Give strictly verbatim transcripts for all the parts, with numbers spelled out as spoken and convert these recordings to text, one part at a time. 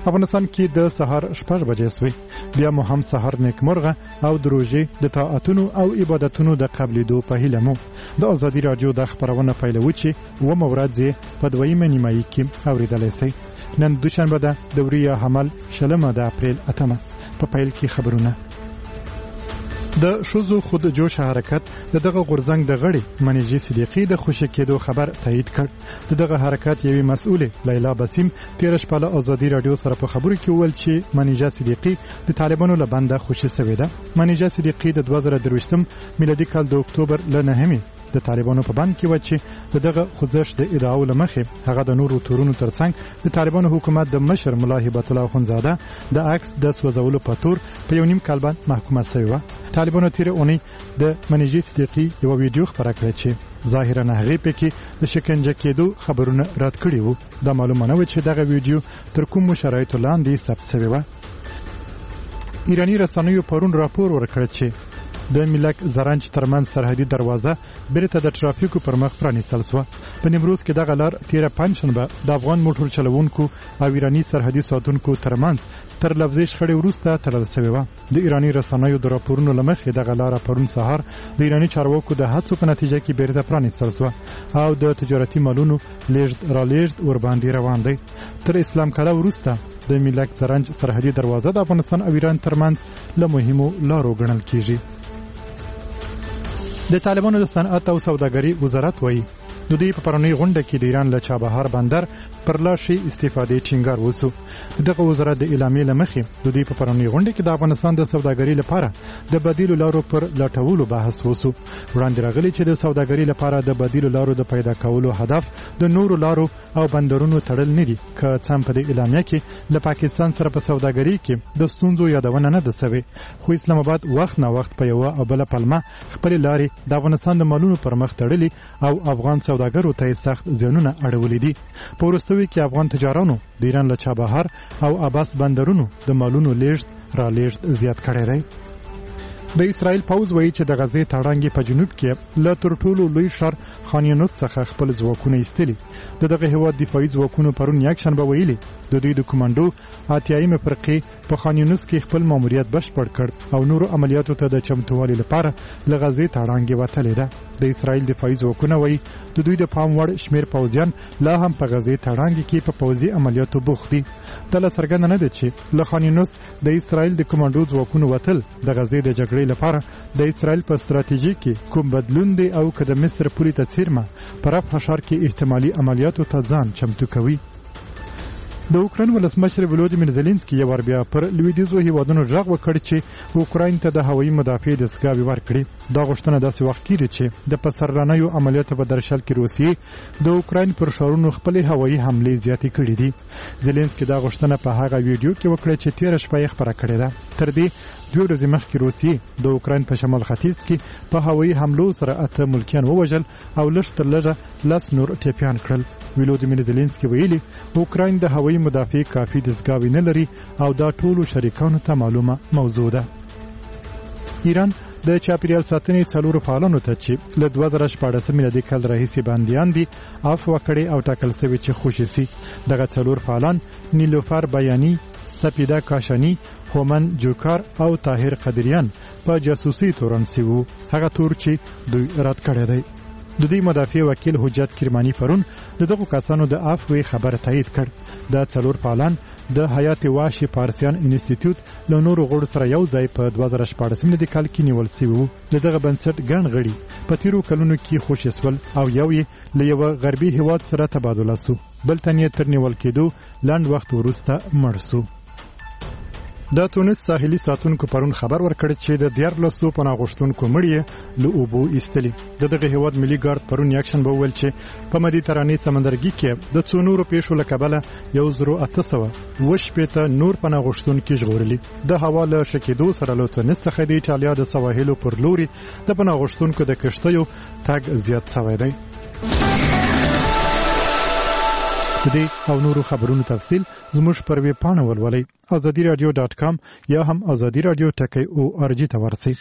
افغانستان کې د سهار شپږ بجې سوې. بیا مو هم سهار نیکمرغه او د روژې د طاعتونو او عبادتونو د قبلېدو په هیله مو د ازادي راډیو د خپرونه پیلوي چې اوومه ورځ یې په دویمه نیمایي کې اورېدلی سئ. نن دوشنبه ده، د وریه حمل شلمه د اپریل اتمه. په پیل کې خبرونه. د ښځو خود جوش حرکت د دغه غورځنګ د غړي منیجي صدیقي د خوشی کېدو خبر تایید کړ. د دغه حرکت یوې مسؤله لیلا بسیم تیر شپه له ازادي راډیو سره په خبرو کې وویل چې منیجه صدیقي د طالبانو له بنده خوشی شوې ده. منیجه صدیقي د دوه زره درویشتم میلادي کال د اکتوبر له نهمې د طالبانو په بند کې و چې دغه خوځښت د ادعاو له مخې هغه د نورو تورونو ترڅنګ د طالبانو حکومت د مشر ملا هبت الله خونزاده د عکس د سوځولو په تور په یو نیم کال باندې محکومه شوی و. طالبانو تیر اونۍ د منیجي صدیقي یو ویډیو خپره کړه چې ظاهرا هغه پکې د شکنجه کېدو خبرونه رد کړي وو. دا معلومه نه و چې دغه ویډیو تر کوم شرایطو لاندې ثبت شوی و. ایرانی رسنیو پرون راپور ورکړ چې د ملک زرنج ترمنځ سرحدي دروازه بیرته د ترافیکو پر مخ پرانیستل شوه. په نیمروز کې دغه لار تیره پنجشنبه د افغان موټر چلوونکو او ایرانی سرحدي ساتونکو ترمنځ تر لفظي شخړې وروسته تړل شوې وه. د ایرانی رسنیو د راپورونو له مخې دغه لاره پرون سهار د ایرانی چارواکو د هڅو په نتیجه کې بیرته پرانیستل شوه او د تجارتي مالونو لیږد رالیږد ورباندې روان دی. تر اسلام کاله وروسته د ملک زرنج سرحدي دروازه د افغانستان او ایران ترمنځ له مهمو لارو ګڼل کیږي. د طالبانو د صنعت او سوداګري وزارت وایي د دوی په پرونی غونډه کې د ایران له چابهار بندر پر لاشي استفادې ټینګار وسو. دغه وزارت د اعلامیې له مخې د دوی په پرونی غونډه کې د افغانستان د سوداګري لپاره د بدیلو لارو پر لټولو بحث وسو. وړاندې راغلی چې د سوداګري لپاره د بدیلو لارو د پیدا کولو هدف د نورو لارو او بندرونو تړل نه دي. که څه هم په دې اعلامیه کې له پاکستان سره په سوداګري کې د ستونزو یادونه نه ده شوې، خو اسلام آباد وخت نه وخت په یوه او بله پلمه خپلې لارې د افغانستان د مالونو پر مخ تړلي او افغان سوداګرو ته سخت زیانونه اړولي دي. په وروستیو کې افغان تجارانو د ایران له چابهار او عباس بندرونو د مالونو لیږد را لیږد زیات کړی دی. د اسرائیل پوځ وایي چې د غزې تړانګې په جنوب کې له تر ټولو لوی ښار خان یونس څخه خپل ځواکونه ایستلي. د دغه هیواد دفاعي ځواکونو پرون یکشنبه ویلي د دوی د کمانډو اتیایمه فرقې په خان یونس کې خپل ماموریت بشپړ کړ او نورو عملیاتو ته د چمتووالي لپاره له غزې تړانګې وتلې ده. د اسرائیل دفاعي ځواکونه وایي د دوی د پام وړ شمیر پوځیان لا هم په غزې تړانګې کې په پوځي عملیاتو بوخت دي. دا لا څرګنده نه ده چې له خان یونس د اسرائیل د کمانډو ځواکونو وتل د غزې د جګړې لپاره د اسرائیل په ستراتیژي کې کوم بدلون دی او که د مصر پولې ته څیرمه په رفح ښار کې احتمالي عملیاتو ته ځان چمتو کوي. د اوکراین ولسمشر ولودیمیر زيلنسکي یو ور بیا پر لویدیځو هیوادونو غږ وکړ چې اوکراین ته د هوایي مدافع دستګاوې ورکړي. دا غوښتنه داسې وخت کېږي چې د پسرلانیو عملیاتو په درشل کې روسیې د اوکراین پر ښارونو خپلې هوایي حملې زیاتې کړې دي. زيلنسکي دا غوښتنه په هغه ویډیو کې وکړه چې تېره شپه یې خپره کړې ده. تر دې دوه ورځې مخکې روسیې د اوکراین په شمال ختیځ کې په هوایي حملو سره اته ملکیان ووژل او لږ تر لږه لس نور ټپیان کړل. ولودیمیر زيلنسکي ویلي اوکراین د هوایي مدافع کافي دستګاوې نه لري او دا ټولو شریکانو ته معلومه موضوع ده. ایران د چاپیریال ساتنې څلورو فعالانو ته چې له دوه زره شپاړسم میلادي کال راهیسې بندیان دي عفو کړي او ټاکل شوي چې خوشي سي. دغه څلور فعالان نیلوفر بیانی، سپیده کاشانی، هومن جوکار او طاهر قدریان په جاسوسي تورن سی وو. هغه تور چې دوی رد کړی دی. د دې مدافع وکیل حجت کرمانی پرون د دغه کسانو د عفو خبر تایید کړ. دا څلور فعالان د حیات واشي پارسیان انسټیټیوټ له نورو غړو سره یو ځای په دوه زره شپاړسم میلادي کال کې نیول شوي وو. د دغه بنسټ ګڼ غړي په تیرو کلونو کې خوشي شول او یو یې له یوه غربي هیواد سره تبادله سو، بل تن یې تر نیول کېدو لنډ وخت وروسته مړ سو. د تونس ساحلي ساتونکو پرون خبر ورکړ چې د دیارلسو پناه غوښتونکو مړي له اوبو ایستلي. د دغه هیواد ملي ګارد پرون یکشنبه وویل چې په مدیترانې سمندرګي کې د څو نورو پیښو له کبله یو زرو اته سوه اوه شپېته نور پناه غوښتونکي ژغورلي. د هوا له ښه کېدو سره له تونس څخه د ایټالیا د سواحلو پر لوري د پناه غوښتونکو د کښتیو تګ زیات شوی دی. د دې او نورو خبرونو تفصیل زموږ پر ویب پاڼه ولولئ ازادي رادیو ډاټ کام یا هم ازادي رادیو ټکی او ار جی ته ورسئ.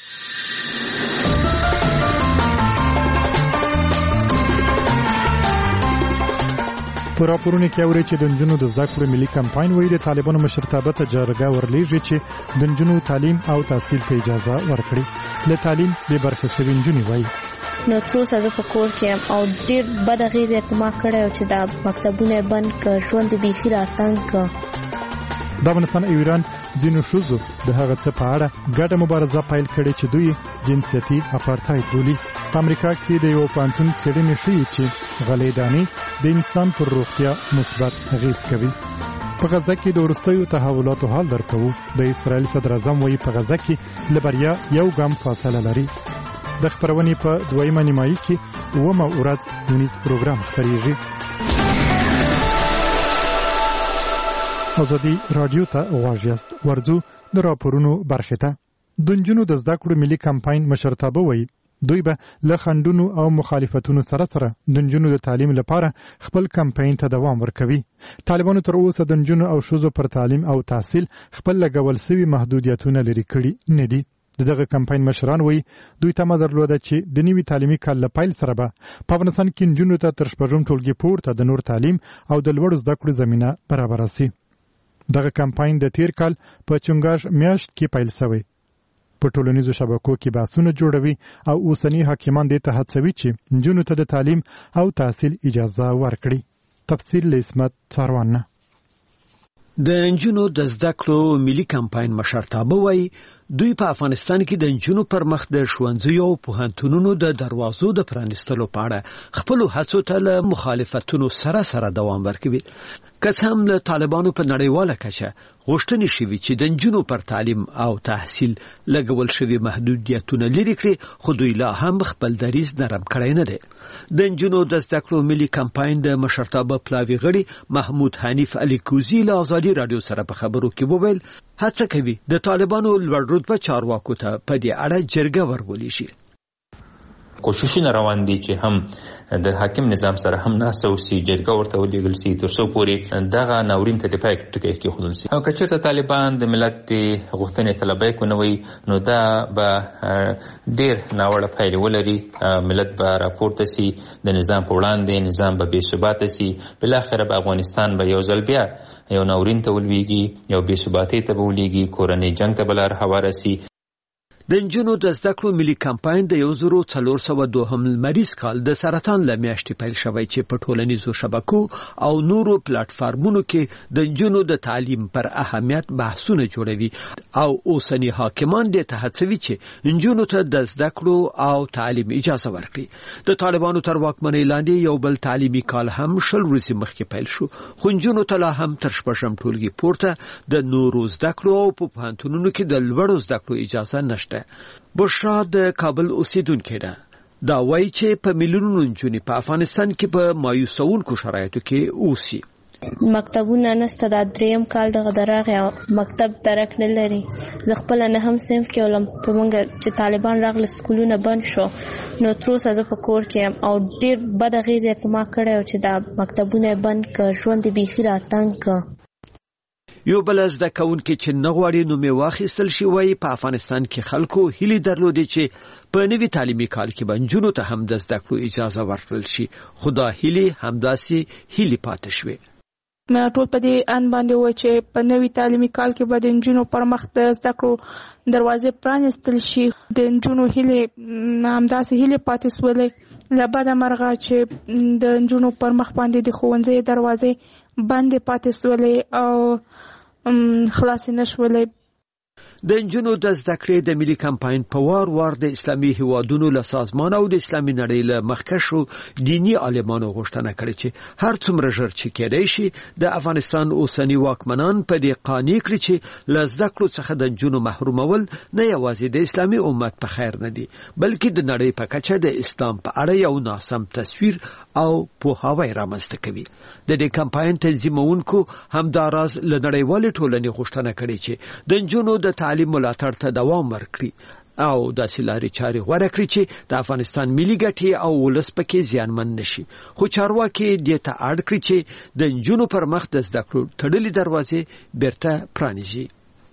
په راپورونو کې اوري چې د نجونو د زده کړو ملي کمپاین وایي د طالبانو مشرتابه ته جرګه ورلیږي چې د نجونو تعلیم او تحصیل ته اجازه ورکړي. له تعلیم بې برخې شوي نجونې وایي نو تر اوسه زه په کور کې یم او ډېر بد اغېزې یې په ما کړی و چې دا مکتبونه یې بند کړ، ژوند یې بیخي راتنګ کړ. د افغانستان او ایران ځینو ښځو د هغه څه په اړه ګډه مبارزه پیل کړې چې دوی جنسیتي اپارتاید بولي. په امریکا کې د یو پوهنتون څېړنې ښیي چې غلې دانې د انسان پر روغتیا مثبت اغېز کوي. په غزه کې د وروستیو تحولاتو حال درکوو. د اسرائیل صدر اعظم وایي په غزه کې له بریا یو ګام فاصله لري. د خپرونې په دویمه نیمایي کې اوومه ورځ ونیز پروګرام خپریږي. ازادي رادیو ته غواړئ ورځو د راپورونو برخه ته. د نجونو د زده کړو ملي کمپاین مشرتابه وایي دوی به له خنډونو او مخالفتونو سره سره د نجونو د تعلیم لپاره خپل کمپاین ته دوام ورکوي. طالبانو تر اوسه د نجونو او ښځو پر تعلیم او تحصیل خپل لګول سوي محدودیتونه لرې کړي نه دي. دغه کمپاین مشران وایي دوی تمه درلوده چې د نوي تعلیمي کال له پیل سره به په افغانستان کې نجونو ته تر شپږم ټولګي پورته د نور تعلیم او د لوړو زده کړو زمینه برابره سي. دغه کمپاین د تیر کال په چنګاښ میاشت کې پیل شوی. په ټولنیزو شبکو کې بحثونه جوړوي او اوسنی حاکمان دې ته هڅوي چې نجونو ته د تعلیم او تحصیل اجازه ورکړي. تفصیل له اسمت څاروانه. د نجونو د زده کړو ملي کمپاین مشرتابه وایي دوی په افغانستان کې د نجونو پر مخ د ښوونځیو او پوهنتونونو د دروازو د پرانیستلو په اړه خپل هڅو ته له مخالفتونو سره سره دوام ورکوي. که څه هم له طالبانو په نړیواله کچه غوښتنې شوي چې د نجونو پر تعلیم او تحصیل لګول شوي محدودیتونه لرې کړي، خو دوی لا هم خپل دریځ نرم کړی نه دی. د نجونو د زده کړو ملي کمپاین د مشرتابه پلاوي غړي محمود حنیف علي کوزي له ازادي رادیو سره په خبرو کې وویل هڅه کوي د طالبانو لوړ رتبه چارواکو ته په دې اړه جرګه ورولي شي. کوششونه روان دي چې هم د حاکم نظام سره هم ناسته وسي، جرګه ورته ولېږل سي تر څو پورې دغه ناورین ته د پای ټکی کېښودل سي. او که چېرته طالبان د ملت د غوښتنې طلبۍ ونه وي نو دا به ډېر ناوړه پایلې ولري. ملت به راپورته سي د نظام په وړاندې، نظام به بې ثباته سي، بالاخره به افغانستان به یو ځل بیا یو ناورین ته ولویږي، یو بې ثباتۍ ته به ولویږي، کورنۍ جنګ ته به لار هواره سي. د نجونو د زده کړو ملي کمپاین د یو زرو څلور سوه دوهم لمریز کال د سرطان له میاشتې پیل شوی چې په ټولنیزو شبکو او نورو پلیټفارمونو کې د نجونو د تعلیم پر اهمیت بحثونه جوړوي او اوسنی حاکمان دې ته هڅوي چې نجونو ته د زده کړو او تعلیم اجازه ورکړي. د طالبانو تر واکمنۍ لاندې یو بل تعلیمي کال هم شل ورځې مخکې پیل شو، خو نجونو ته لا هم تر شپږم ټولګي پورته د نورو زده کړو او په پوهنتونونو کې د لوړو زده کړو اجازه نشته. بشرا د کابل اوسیدونکې ده. دا وایي چې په میلیونونو نجونې په افغانستان کې په مایوسونکو شرایطو کې اوسي. مکتبونه نسته، دا دریم کال دغه دراغه مکتب درک نه لري. زه خپل نه هم صنف کې ولم په مونږ چې طالبان راغله سکولونه بند شو نو تر اوسه زه په کور کې یم او ډېر بد اغېزې په ما کړی و چې دا مکتبونه بند کړ، ژوند یې بیخي راتنګ کړ. یو بل زده کوونکي چې نه غواړي نومې واخیستل شي وایي په افغانستان کې خلکو هیلې درلودې چې په نوي تعلیمي کال کې به نجونو ته هم د زده کړو اجازه ورکړل شي، خو دا هیلې همداسې هیلې پاتې شوې. نه ټول په دې ان باندې و چې په نوي تعلیمي کال کې به د نجونو پر مخ د زده کړو دروازې پرانیستل شي. د نجونو هیلې همداسې هیلې پاتې شولې. له بده مرغه چې د نجونو پر مخ باندې د ښوونځي دروازې بندې پاتې شولې او خلاصې نه شولې. د نجونو د زده کړې د ملي کمپاین په وار وار د اسلامي هیوادونو له سازمان او د اسلامي نړۍ له مخکښو دینی عالمانو غوښتنه کړې چې هر څومره ژر چې کېدای شي د افغانستان اوسنی واکمنان په دې قانع کړي چې له زده کړو څخه د نجونو محرومول نه یوازې د اسلامي امت په خیر نه دي بلکې د نړۍ په کچه د اسلام په اړه یو ناسم تصویر او پوهاوی رامنځته کوي. د دې کمپاین تنظیمونکو همداراز له نړیوالې ټولنې غوښتنه کړې چې د نجونو د تعلیم ملاتړ ته دوام ورکړي او داسې لارې چارې غوره کړي چې د افغانستان ملي ګټې او ولس پکې زیانمن نشي. خو چارواکي دې ته اړ کړي چې د نجونو پر مخ د زده کړو تړلې دروازې بیرته پرانیزي.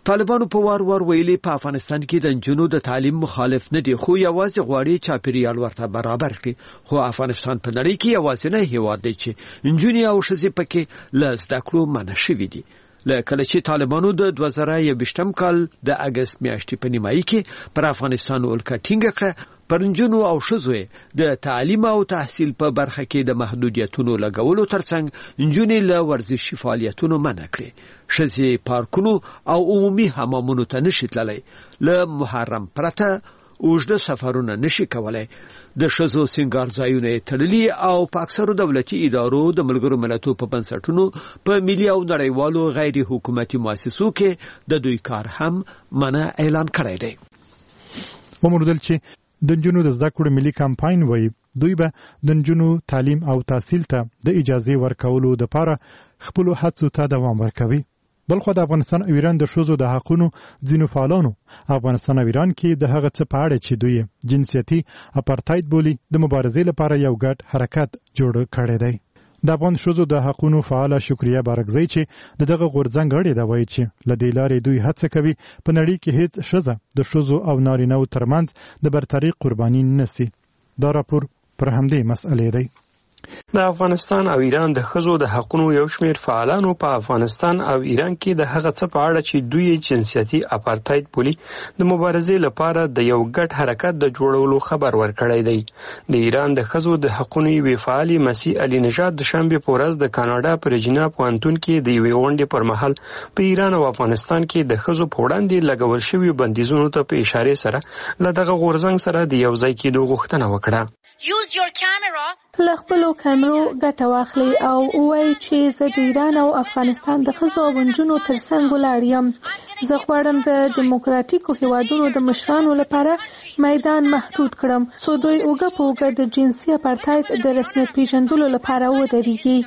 طالبانو په وار وار ویلي په افغانستان کې د نجونو د تعلیم مخالف نه دي، خو یوازې غواړي چاپیریال ورته برابر کړي. خو افغانستان په نړۍ کې یوازینی هیواد دی چې نجونې او ښځې پکې له زده کړو منع شوي دي. لکه چې طالبانو د دوه زره یوویشتم کال د اگست میاشتې په نیمایي کې پر افغانستان ولکه ټینګه کړه، پر نجونو او ښځو د تعلیم او تحصیل په برخه کې د محدودیتونو لګولو ترڅنګ نجونې له ورزشي فعالیتونو منع کړي. ښځې پارکونو او عمومي حمامونو ته نشي تللی، له محرم پرته اوږده سفرونه نشي کولای. د ښځو سینګار ځایونه تړلي او په اکثرو دولتي ادارو د ملګرو ملتونو په بنسټونو په ملي او نړیوالو غیر حکومتي مؤسسو کې د دوی کار هم منع اعلان کړی دی. وموندل چې د نجونو د زده کړو ملي کمپاین وایي دوی به د نجونو تعلیم او تحصیل ته د اجازه ورکولو لپاره خپل هڅو ته دوام ورکوي. بلخو د افغانستان او ایران د ښځو د حقونو ځینو فعالانو افغانستان او ایران کې د هغه څه په اړه چې دوی جنسیتي اپارټاید بولي د مبارزې لپاره یو ګډ حرکت جوړ کړی دی. د افغان ښځو د حقونو فعاله شکریه بارکزی چې د دغه غورځنګ غړې دی وایي چې له دې لارې دوی هڅه کوي په نړۍ کې هیڅ ښځه د ښځو او نارینه‌و ترمنځ د برتري قرباني نشي. دا راپور پر همدې مسئلې دی. د افغانستان او ایران د ښځو د حقونو یو شمېر فعالانو په افغانستان او ایران کې د هغه څه په اړه چې دوی جنسیتي اپارټاید بولي د مبارزې لپاره د یو ګډ حرکت د جوړولو خبر ورکړی دی. د ایران د ښځو د حقونو یوې فعالې مسیح علي نژاد د شنبې په ورځ د کاناډا په رجینا پوهنتون کې د یوې غونډې پر مهال په ایران او افغانستان کې د ښځو په وړاندې لګول شویو بندیزونو ته په اشارې سره له دغه غورځنګ سره د یو ځای کېدو غوښتنه وکړه. له خپلو کیمرو ګټه واخلي او وایي چې زه د ایران او افغانستان د ښځو او نجونو تر څنګ ولاړ یم. زه غواړم د دیموکراتیکو هیوادونو د مشرانو لپاره میدان محدود کړم څو دوی اوږه په اوږه د جنسي اپارټاید د رسمیت پیژندلو لپاره ودرېږي.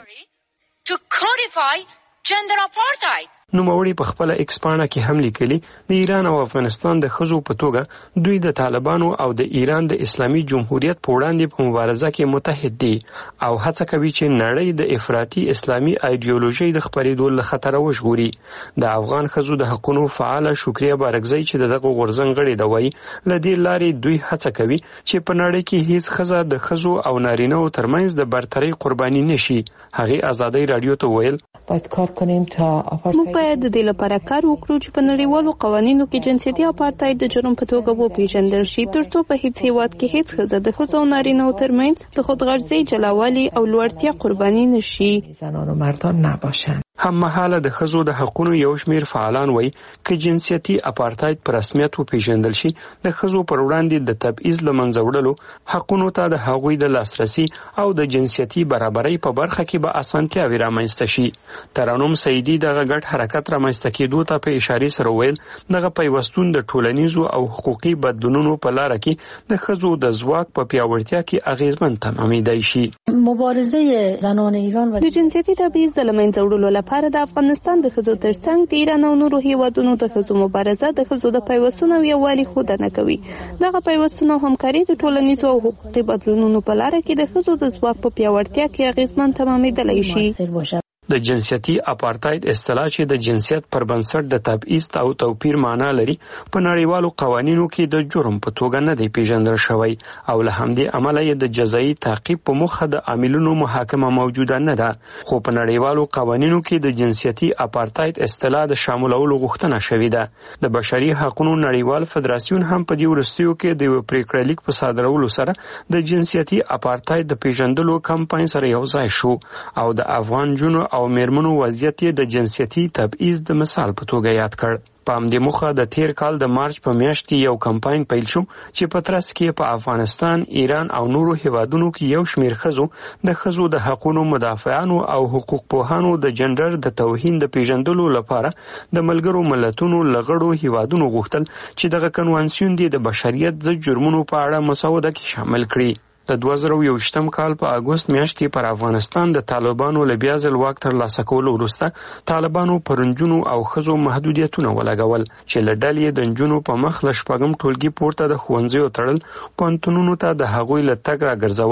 نوموړي په خپل ایکس پاڼه کې هم لیکلي د ایران او افغانستان د ښځو په توګه دوی د طالبانو او د ایران د اسلامي جمهوریت په وړاندې په مبارزه کې متحد دي او هڅه کوي چې نړۍ د افراطي اسلامي ایډیولوژي د خپرېدو له خطره وژغوري. د افغان ښځو د حقونو فعاله شکریه بارکزی چې دغه غورځنګ غړې دی وایي له دې لارې دوی هڅه کوي چې په نړۍ کې هیڅ ښځه د ښځو او نارینه‌و ترمنځ د برترۍ قرباني نشي. هغې ازادۍ راډیو ته ویل باید کار کنیم تا موږ باید د دې لپاره کار وکړو چې په نړیوالو قوانینو کې جنسیتي اپارټاید د جرم په توګه وپیژندل شي ترڅو په هیڅ هیواد کې هیڅ ښځه د ښځو او نارینه‌و ترمنځ د خودغرضۍ جلاوالي او لوړتیا قرباني نشي. زنان و مردان نباشند. هم مهاله د ښځو د حقونو یو شمېر فعالان وایي که جنسیتي اپارټاید په رسمیت وپیژندل شي د ښځو پر وړاندې د تبعیض له منځه وړلو، حقونو ته د هغوی د لاسرسي او د جنسیتي برابرۍ په برخه کې به اسانتیاوې رامنځته شي. ترانم سعیدي دغه ګډ حرکت رامنځته کېدو ته په اشارې سره ویل دغه پیوستون د ټولنیزو او حقوقي بدلونونو په لاره کې د ښځو د ځواک په پیاوړتیا کې اغیزمن تمامیدای شي. مبارزه زنان ایران د جنسیتي تبعیض د له منځه وړلو لپاره د افغانستان د ښځو ترڅنګ د ایران او نورو هیوادونو د ښځو مبارزه د ښځو د پیوستون او یووالي ښودنه کوي. دغه پیوستون او همکاري د ټولنیزو او حقوقي بدلونونو په لاره کې د ښځو د ځواک په پیاوړتیا کې اغیزمن تمامیدلی شي. د جنسیتي اپارټاید اصطلاح چې د جنسیت پر بنسټ د تبعیض او توپیر معنا لري په نړیوالو قوانینو کې د جرم په توګه نه دی پیژندل شوی او له همدې امله یې د جزایي تعقیب په موخه د عاملونو محاکمه موجوده نه ده. خو په نړیوالو قوانینو کې د جنسیتي اپارټاید اصطلاح د شاملولو غوښتنه شوې ده. د بشري حقوقو نړیوال فدراسیون هم په دې وروستیو کې د یو پریکړه لیک په صادرولو سره د جنسیتي اپارټاید د پیژندلو کمپاین سره یو ځای شو او د افغان جنو او میرمنو وضعیت د جنسیتي تبعیض د مثال په توګه یاد کړ. په همدې موخه د تیر کال د مارچ په میاشت کې یو کمپاین پیل شو چې په ترڅ کې په افغانستان، ایران او نورو هیوادونو کې یو شمېر ښځو د ښځو د حقوقو مدافعانو او حقوق پوهانو د جنډر د توهین د پیژندلو لپاره د ملګرو ملتونو لغړو هیوادونو غوښتل چې دغه کنوانسیون د بشریت ضد جرمونو په اړه مسوده کې شامل کړي. د دوه زره یوویشتم کال په اګوست میاشت کې پر افغانستان د طالبانو له بیا ځل واک ترلاسه کولو وروسته طالبانو پر نجونو او ښځو محدودیتونه ولګول چې له ډلې د نجونو په مخ له شپږم ټولګي پورته د ښوونځیو تړل، پوهنتونونو ته د هغوی له تګ راګرځول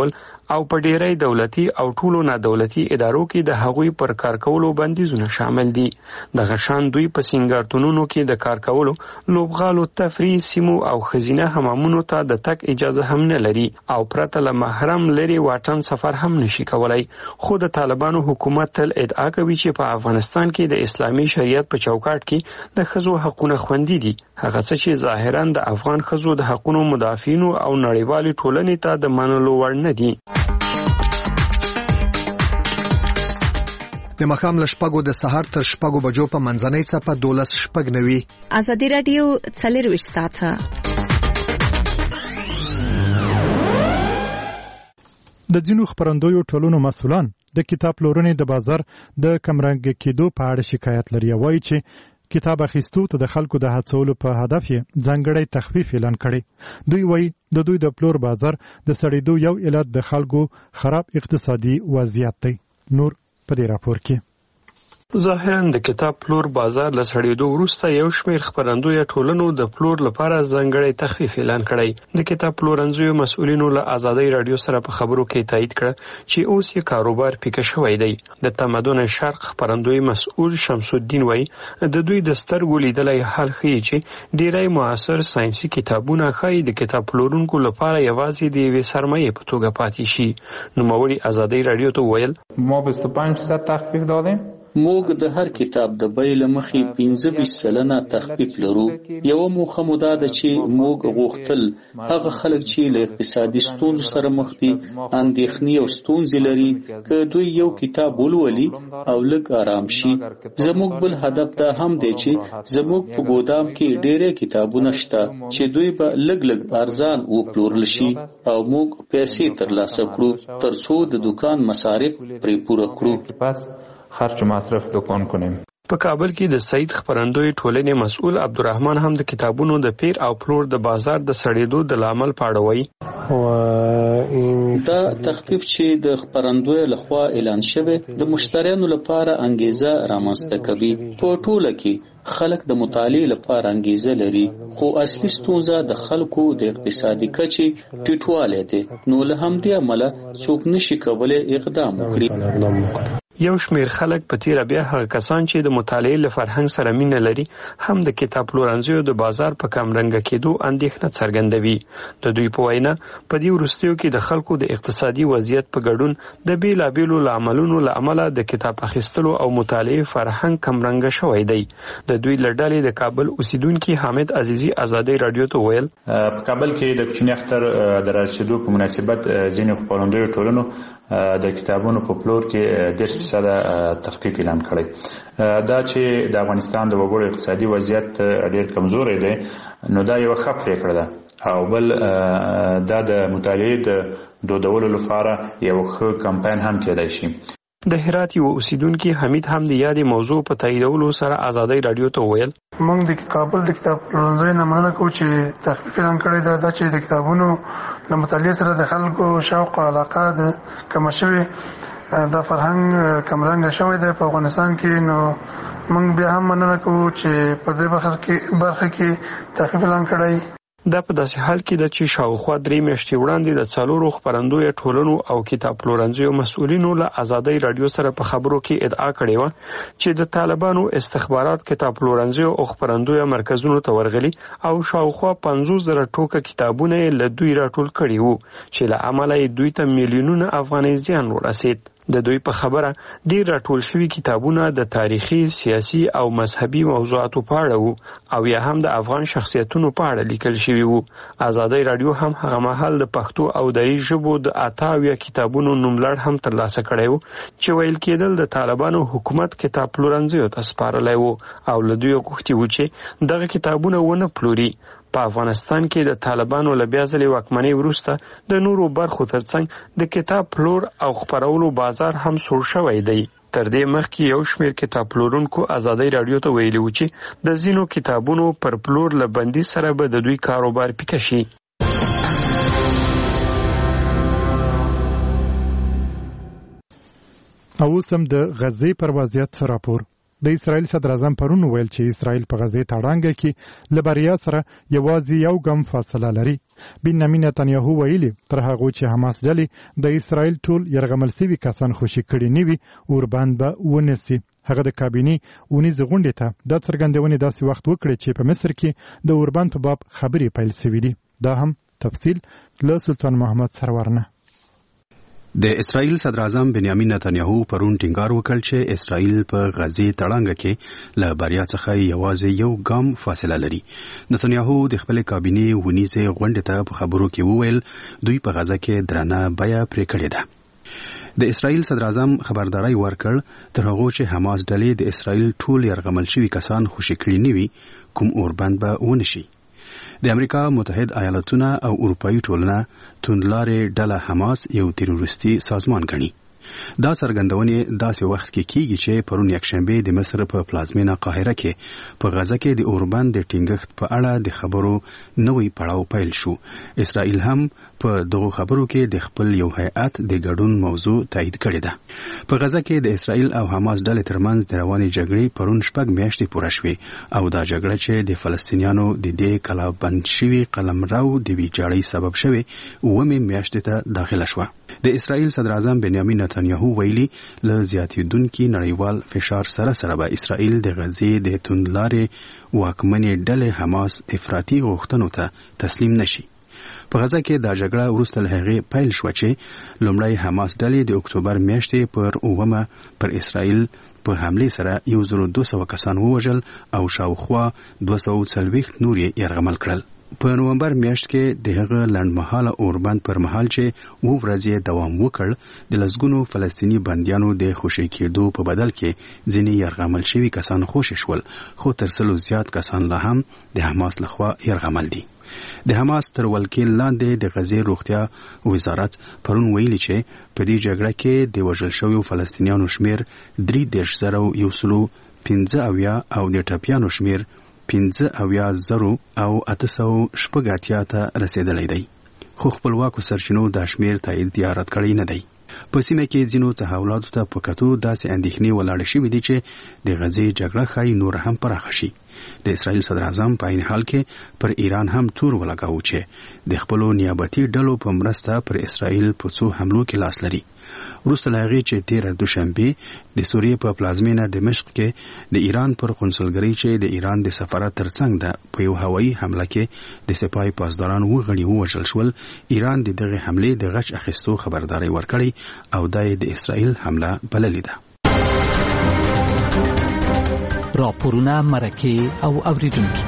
او په ډیری دولتي او ټولو نادولتي ادارو کې د هغوی پر کار کولو بندیزونه شامل دي. دغه شان دوی په سنگارتونونو کې د کار کولو، لوبغالو، تفریح سیمو او خزینه حمامونو ته د تک اجازه هم نه لري او پرته له محرم لري واټن سفر هم نشي کولای. خو د طالبانو حکومت تل ادعا کوي چې په افغانستان کې د اسلامي شریعت په چوکاټ کې د ښځو حقونه خوندي دي، هغه څه چې ظاهرا د افغان ښځو د حقونو مدافعینو او نړیوالې ټولنې ته د منلو وړ نه دي. د مخام له شپږو د سهار تر شپږو بجو په منځنۍ څپه دولس شپږ نوي. ازادي راډیو څلرویشت ساعته د ځینو خپرندویو ټولنو مسؤلان د کتاب پلورنې د بازار د کمرنګ کېدو په اړه شکایت لري. وایي چې کتاب اخیستو ته د خلکو د هڅولو په هدف یې ځانګړی تخفیف اعلان کړي. دوی وایي د دوی د پلور بازار د سړېدو یو علت د خلکو خراب اقتصادي وضعیت دی. نور په دې راپور کې ظاهرا د کتاب پلور بازار له سړېدو وروسته یو شمېر خپرندویه ټولنو د پلور لپاره ځانګړی تخفیف اعلان کړی. د کتاب پلورنځیو مسؤلینو له ازادۍ راډیو سره په خبرو کې تایید کړ چې اوس یې کاروبار پیکه شوی دی. د تمدن شرق خپرندوی مسؤل شمس الدین وایي د دوی د سترګو لیدلی حال ښیي چې ډیری معاصر ساینسي کتابونه ښایي د کتاب پلورونکو لپاره یوازې د یوې سرمایې په توګه پاتې شي. نوموړي ازادۍ راډیو ته وویل ما بیست و پنج درصد تخفیف دادیم. موږ د هر کتاب د بیې له مخې پنځه ویشت سلنه تخفیف لرو. یوه موخه مو دا ده چې موږ غوښتل هغه خلک چې له اقتصادي ستونزو سره مخ دي، اندېښنې او ستونزې لري، که دوی یو کتاب ولولي او لږ آرام شي. زموږ بل هدف دا هم دی چې زموږ په ګودام کې ډېری کتابونه شته چې دوی به لږ لږ ارزان وپلورل شي او موږ پیسې ترلاسه کړو تر څو د دکان مصارف پرې پوره کړو. خرچ مصرف دکان کنیم. په کابل کې د سعید خپرندوی ټولنې مسؤل عبدالرحمن هم د کتابونو د پیر او پلور د بازار د سړېدو د لامل پاړوي. دا تخفیف چې د خپرندوی لخوا اعلان شوی د مشتریانو لپاره انګیزه رامنځته کوي. په ټوله کې خلک د مطالعې لپاره انګیزه لري، خو اصلي ستونزه د خلکو د اقتصادي کچې ټیټوالی دی، نو له همدې امله څوک نشي کولی اقدام وکړي. یو شمېر خلک په تیره بیا هغه کسان چې د مطالعې له فرهنګ سره مینه لري هم د کتاب پلورنځیو د بازار په کمرنګه کېدو اندېښنه څرګندوي. د دوی په وینا په دې وروستیو کې د خلکو د اقتصادي وضعیت په ګډون د بېلابېلو لاملونو له امله د کتاب اخیستلو او مطالعې فرهنګ کمرنګه شوی دی. د دوی له ډلې د کابل اوسیدونکي حامد عزیزي ازادۍ راډیو ته ویل په کابل کې د کوچني اختر د رارسېدو په مناسبت ځینې خپرندویو ټولنو د کتابونو په پلور کې دېرش فیصده تخفیف اعلان کړی. دا چې د افغانستان د وګړو اقتصادي وضعیت ډېر کمزوری دی، نو دا یوه ښه پرېکړه ده او بل دا د مطالعې د دودولو لپاره یو ښه کمپاین هم کېدای شي. د هرات یو اوسیدونکي حمید هم د یادې موضوع په تاییدولو سره ازادۍ راډیو ته وویل موږ د کابل د کتاب پلورنځي نه مننه کوو چې تخفیف اعلان کړی دی. دا چې د کتابونو له مطالعې سره د خلکو شوق او علاقه د کمه شوې، دا فرهنګ کمرنګه شوی دی په افغانستان کې، نو موږ بیا هم مننه کوو چې په دې برخه کې تخفیف اعلان کړی. دا په داسې حال کې ده چې شاوخوا درې میاشتې وړاندې د څلورو خپرندویو ټولنو او کتاب پلورنځیو مسؤلینو له ازادۍ راډیو سره په خبرو کې ادعا کړې وه چې د طالبانو استخبارات کتاب پلورنځیو او خپرندویو مرکزونو ته ورغلي او شاوخوا پنځوس زره ټوکه کتابونه یې له دوی راټول کړي وو چې له امله یې دوی ته میلیونونه افغانۍ زیان ورسېد. د دوی په خبره ډیر راټول شوي کتابونه د تاریخي، سیاسي او مذهبي موضوعاتو په اړه وو او یا هم د افغان شخصیتونو په اړه لیکل شوي وو. ازادۍ راډیو هم هغه مهال د پښتو او دري ژبو د اته اویا کتابونو نوملړ هم ترلاسه کړی وو چې ویل کېدل د طالبانو حکومت کتاب پلورنځیو ته سپارلی وو او له دوی غوښتي وو چې دغه کتابونه ونه پلوري. په افغانستان کې د طالبانو له بیا ځلې واکمنۍ وروسته د نورو برخو ترڅنګ د کتاب پلور او خپرولو بازار هم سوړ شوی دی. تر دې مخکې یو شمېر کتاب پلورونکو ازادۍ راډیو ته ویلي وو چې د ځینو کتابونو پر پلور له بندیز سره به د دوی کاروبار پیکه شي. او اوس هم د غزې پر وضعیت راپور. د اسرایل صدر اعظم پرون ویل چې اسرایل په غزه تړانګه کې له بریا سره یوازې یو ګام فاصله لري. بنیامین نتنیاهو ویلي تر هغه چې حماس ډلې د اسرایل ټول یرغمل شوي کسان خوشي کړي نه وي اوربند به ونیسي. هغه د کابینې اونیز غونډې ته د څرګندونې داسې وخت وکړي چې په مصر کې د اوربند په باب خبرې پیل شوې دي. دا هم تفصیل له سلطان محمد سرورنه. د اسرائیل صدر اعظم بنیامین نتنیاهو پرون ټینګار وکړ چې اسرائیل په غزه تړانګه کې له بریا څخه یوازې یو ګام فاصله لري. نتنیاهو د خپل کابینې ونیزه غونډې ته په خبرو کې وویل دوی په غزه کې درنه بیا پرې کړې ده. د اسرائیل صدر اعظم خبرداري ورکړ تر هغه چې حماس ډلې د اسرائیل ټول یرغمل شوي کسان خوشي کړي نه وي کوم اوربند به ونشي. د امریکا متحد ایالاتونه او اروپאי ټولنه توندلارې ډله حماس یو تروریستي سازمان ګڼي. دا څرګندونې داسې وخت کې کیږي چې پرون یکشنبه د مصر په پلازمینه قاهره کې په غزه کې د اوربند د ټینګښت په اړه د خبرو نوې پړاو پیل شو. اسرائیل هم په دغه خبرو کې د خپل یو هیئت د ګډون موضوع تایید کړې ده. په غزه کې د اسرائیل او حماس ډلې ترمنځ د روانې جګړې پرون شپږ میاشتې پوره شوې او دا جګړه چې د فلسطینیانو د دې کلابند شوي قلمرو د ویجاړۍ سبب شوه اومه میاشتې ته داخله شوه. د اسرائیل صدر اعظم بنیامین نتنیاهو ویلي له زیاتېدونکي نړیوال فشار سره سره به اسرائیل د غزې د توندلارې واکمنې ډلې حماس افراطي غوښتنو ته تسلیم نشي. په غزه کې دا جګړه وروسته له هغې پیل شوه چې لومړی حماس ډلې د اکتوبر میاشتې پر اوومه پر اسرائیل په حمله سره یو زر او دوه سوه کسان ووژل او شاوخوا دوه سوه څلوېښت نور یې یرغمل کړل. په نومبر میاشت کې د هغه لنډمهاله اوربند پر مهال چې و ورځې دوام وکړ د لسګونو فلسطینی بندیانو د خوشي کېدو په بدل کې ځینې یرغمل شوي کسان خوشي شول خو تر سلو زیات کسان لا هم د حماس لخوا یرغمل دي. د حماس تر ولکې لاندې د غزې روغتیا وزارت پرون ویلي چې په دې جګړه کې د وژل شویو فلسطینیانو شمیر درې دېرش زره یو سلو پنځه اویا او د ټپیانو شمیر پنځه اویا زرو او اته سوه شپږ اتیا ته رسیدلی دی. خو خپلواکو سرچینو دا شمیر تایید یا رد کړی نه دی. په سیمه کې ځینو تحولاتو ته په کتو داسې اندېښنې ولاړې شوې دي چې د غزې جګړه ښایي نور هم پراخه شي. د اسرائیل صدر اعظم په عین حال کې پر ایران هم تور ولګاوه چې د خپلو نیابتي ډلو په مرسته پر اسرائیل په څو حملو کې لاس لري. وروسته له هغې چې تېره دوشنبې د سوریې په پلازمینه دمشق کې د ایران پر قونسلګرۍ چې د ایران د سفارت ترڅنګ ده په یو هوایي حمله کې د سپاه پاسداران اووه غړي ووژل شول. ایران د دغې حملې د غچ اخیستو خبرداری ورکړی او دا یې د اسرائیل حمله بللې ده. راپورونه مرکه او اوریدونکي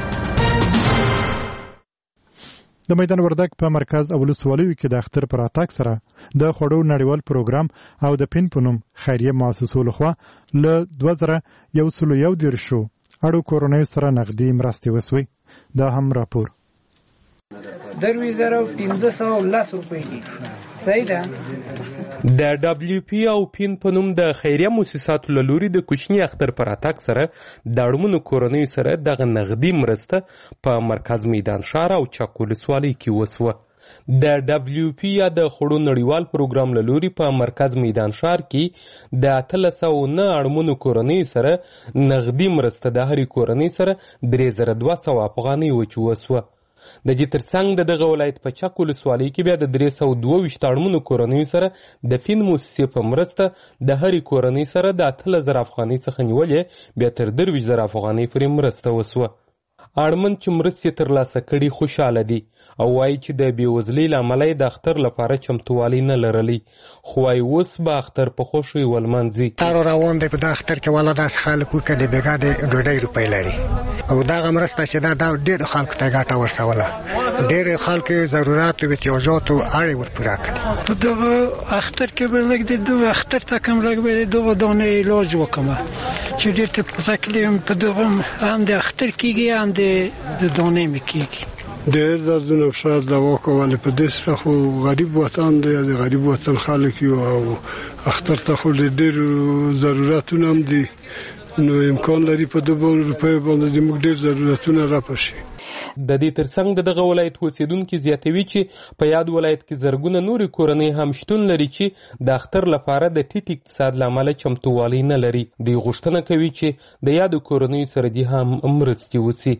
د میدان وردګ په مرکز او ولسوالیو کې د اختر پر اتاک سره د خوړو نړیوال پروګرام او د پین په نوم خیریه مؤسسو لخوا له دوه زره یو سلو یو دېرشو اړو کورنیو سره نغدي مرستې وسوي. دا هم راپور دروي زره پنځه سوه لس روپۍ دي. صحیح ده. د دبلیو پی او پین په نوم د خیریه مؤسساتو له لوري د کوچني اختر پر اتاک سره د اړمنو کورنیو سره دغه نغدي مرسته په مرکز میدان ښار او چک ولسوالۍ کې وسوه. د دبلیو پی یا د خوړو نړیوال پروګرام له لوري په مرکز میدان ښار کې د اتلس سوه نه اړمنو کورنیو سره نغدي مرسته د هرې کورنۍ سره درې زره دوه سوه افغانۍ وسوه. د دې ترڅنګ د دغه ولایت په چک ولسوالۍ کې بیا د درې سوه دوه ویشت اړمنو کورنیو سره د فین موسسې په مرسته د هرې کورنۍ سره د اتلس زره افغانۍ څخه نیولې بیا تر درویشت زره افغانۍ پورې مرسته وسوه. اړمن چې مرستې ترلاسه کړي خوشحاله دي او وایي چې د بېوزلۍ له امله یې د اختر لپاره چمتووالی نه لرلی خو وایي اوس به اختر په خوښۍ ولمانځي. تارو روان دی په دا اختر کې والا داسې خلک وکړي د بېګا د ډوډۍ روپۍ لري او دغه مرسته چې دا دا ډېرو خلکو ته ګټه ورسوله. ډېرې خلکو ضرورات او احتیاجاتو اړې ور پوره کړي. په دغه اختر کې به لږ د دغه اختر ته کم لږ به د دغه دانې علاج وکړم چې ډېر تکلیف په دغه هم د اختر کېږي هم د دانې مې کېږي. ډېر دردونه فشار دوا کولی په دې سره خو غریب وطن دی د غریب وطن خلک یو او اختر ته خو ډېر ضرورتونه هم دي نو امکان لري په دوه روپۍ باندې موږ ډېر ضرورتونه راپشي. د دې ترڅنګ دغه ولایت اوسیدونکو زیاتوي چې په یاد ولایت کې زرګونه نورې کورنۍ هم شتون لري چې د اختر لپاره د ټیټ اقتصاد له امله چمتووالی نه لري. دوی غوښتنه کوي چې د یادو کورنیو سره دې هم مرستې وسي.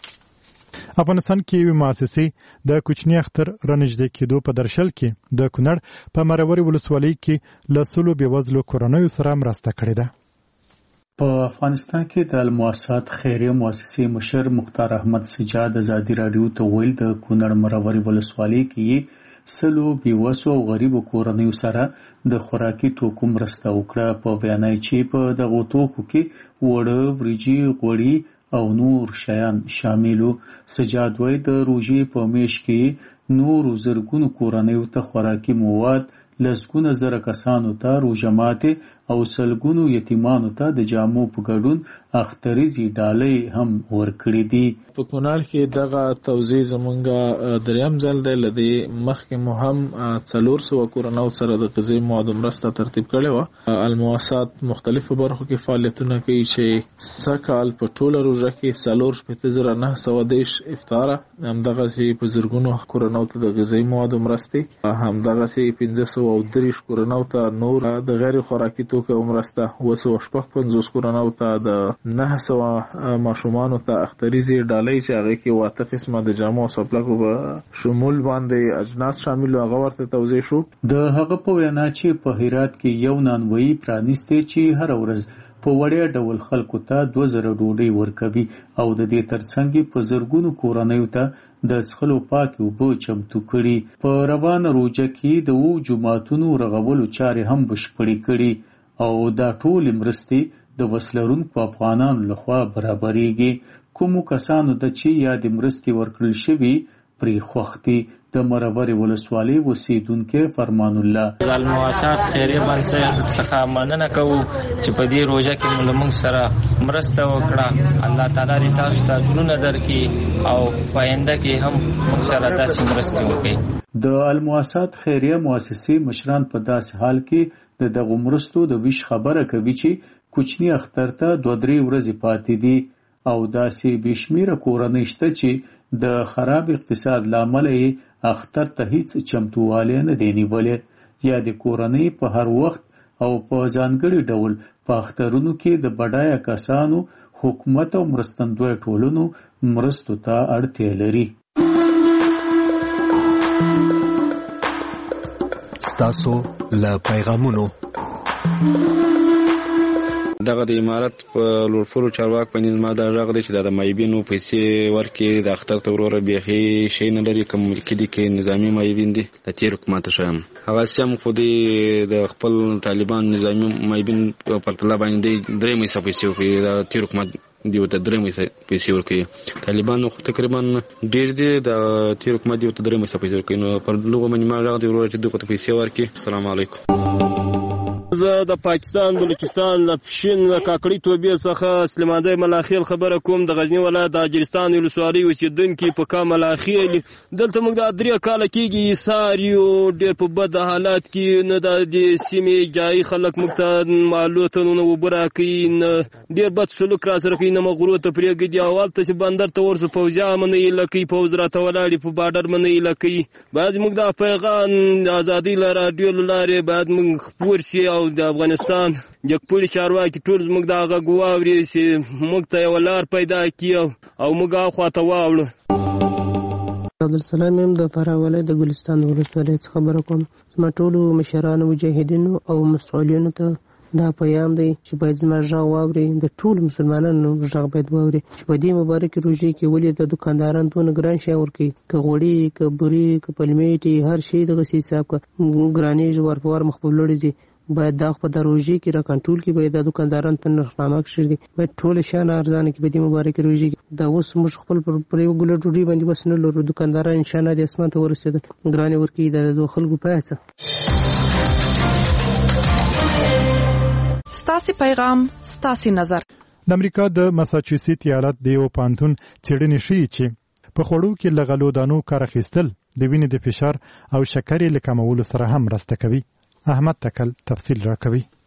افغانستان کې یوې مؤسسې د کوچني اختر رانږدې کېدو په درشل کې د کونړ په مروري ولسوالۍ کې له سلو بېوزلو کورنیو سره مرسته کړې ده. په افغانستان کې د المؤسسات خیریه مؤسسې مشر مختار احمد سجاد ازادي راډیو ته ویل د کونړ مروري ولسوالۍ کې سلو بېوسو او غریبو کورنیو سره د خوراکي توکو مرسته وکړه. په وینا چې په دغو توکو کې وړه، وریجې، غوړي او نور شیان شاملو. سجاد وایي د روژې په میاشت کې نورو زرګونو کورنیو ته خوراکي مواد، لسګونه زره کسانو ته روژه ماتې او سلګونو یتیمانو ته د جامو په ګډون اختریزي ډالۍ هم ورکړې دي. په کونړ کې دغه توزیع زمونږ دریم ځل دی. له دې مخکې مو هم څلور سوه کورنیو سره د غذایي موادو مرسته ترتیب کړې وه. المؤسسات مختلفو برخو کې فعالیتونه کوي چې سږکال په ټوله روژه کې څلور شپېته زره نه سوه دېرش افطاره، همدغسې په زرګونو کورنیو ته د غذایي موادو مرستې، همدغسې پنځه سوه او دېرش کورنیو ته نور د غیر خوراکي توکو مرسته، اووه سوه شپږ پنځوس کورنیو ته د نهه سوه ماشومانو ته اختریزي ډالۍ چې هغې کې اووه اته قسمه د جامو او څپلکو په شمول باندې اجناس شامل هغه ورته توزیع شو. د هغه په وینا چې په هرات کې یو نانوایي پرانیستی چې هره ورځ په وړیا ډول خلکو ته دوه زره ډوډۍ ورکوي او د دې ترڅنګ په زرګونو کورنیو ته د څښلو پاکې اوبه چمتو کړي. په روانه روژه کې د اوو جوماتونو رغولو چارې هم بشپړې کړي او دا ټولې مرستې د وس لرونکو افغانانو لخوا برابریږي. کومو کسانو ته چې یادې مرستې ورکړل شوي پرې خوښ دي. د مروري ولسوالۍ اوسیدونکی فرمان الله: د المؤسسات خیریه بنسټ څخه مننه کوو چې په دې روژه کې مو له موږ سره مرسته وکړه. الله تعالی دې تاسو ته اجرونه درکړي او په آینده کې هم موږ سره داسې مرستې وکړي. د المؤسسات خیریه مؤسسې مشران په داسې حال کې د دغو مرستو د ویش خبره کوي چې کوچني اختر ته دوه درې ورځې پاتې دي او داسې بې شمېره کورنۍ شته چې د خراب اقتصاد له امله یې اختر ته هیڅ چمتووالی نه دی نیولی. یا د کورنۍ په هر وخت او په ځانګړي ډول په اخترونو کې د بډایه کسانو، حکومت او مرستندویه ټولنو مرستو ته اړتیا لري. ستاسو له پیغامونو دغه د امارت په لوړپوړو چارواک په نظم دا غږ دی چې د مایبینو پیسې ورکړي د اختر ته وروره بیخي شی نه لري. کوم ملکي دي کې نظامي مایبین دي د تیر حکومت شایم هغه هم خو د خپل طالبان نظامي مایبین په پرتله باندې درې میسه پیسې ورکړي. د تیر حکومت دیو ته درې میسه پیسې ورکړي. طالبان خو تقریبا ډېر دي، د تیر حکومت دیو ته درې میسه پیسې ورکړي. نو پر لوګو باندې ما غږ دی وروره چې دوی ته پیسې ورکړي. السلام علیکم. زه د پاکستان، بلوچستان، له پښین، له کاکړي توبې څخه سلیماندی ملاخیل خبره کوم. د غزني ولایت د اجرستان ولسوالۍ اوسېدونکي په کا ملاخیل دلته موږ د درې کاله کېږي ایثار یو، ډېر په بد حالات کې، نه د دې سیمې جایي خلک موږ ته معلوماتونه نه اوبه راکوي، نه ډېر بد سلوک را سره کوي، نه موږ غرو ته پرېږدي او هلته چې بندر ته ورسو پوځیان مه نه ایله کوي، پوځ راته ولاړ په باډر مه نه ایله کوي. باید موږ دا پیغام د ازادۍ له راډیو له لارې باید موږ خپور شي او د افغانستان جګپوړي چارواکي ټول زموږ د هغه غږ واوري چې موږ ته یوه لار پیدا کړي او موږ هاخوا ته واوړو. عبدالسلام یم د فراه ولایت د ګلستان ولسوالۍ څخه خبره کوم. زما ټولو مشرانو، مجاهدینو او مسؤلینو ته دا پیغام دی چې باید زما غږ واوري، د ټولو مسلمانانو غږ باید واوري چې په دې مبارکې روژې کې ولې د دوکانداران دونه ګران شی ورکوي، که غوړي، که بوري، که پلمېټې، هر شی دغسې حساب کړه ګرانېږي، ور په ور مخ په لوړې ځي. باید دا په د روژې کې را کنټرول کړي، باید د دوکاندارانو ته نرخنامه کښېږدي دي، باید ټوله شیان ارزانه کړي په دې مبارکې روژې کې. دا اوس موږ خپل پر یوه ګوله ډوډۍ باندې بس نه لرو، دوکانداران انشاءالله د اسمان ته ورسېدل ګرانې ورکوي. دا د خلکو په هڅه. ستاسې پیغام، ستاسې نظر. د امریکا د مساچوسیټ ایالت د یو پوهنتون څېړنې ښیي چې په خوړو کې له غلو دانو کار اخیستل د وینې د فشار او شکرې له کمولو سره هم مرسته کوي. احمد تکل تفصیل راکوي.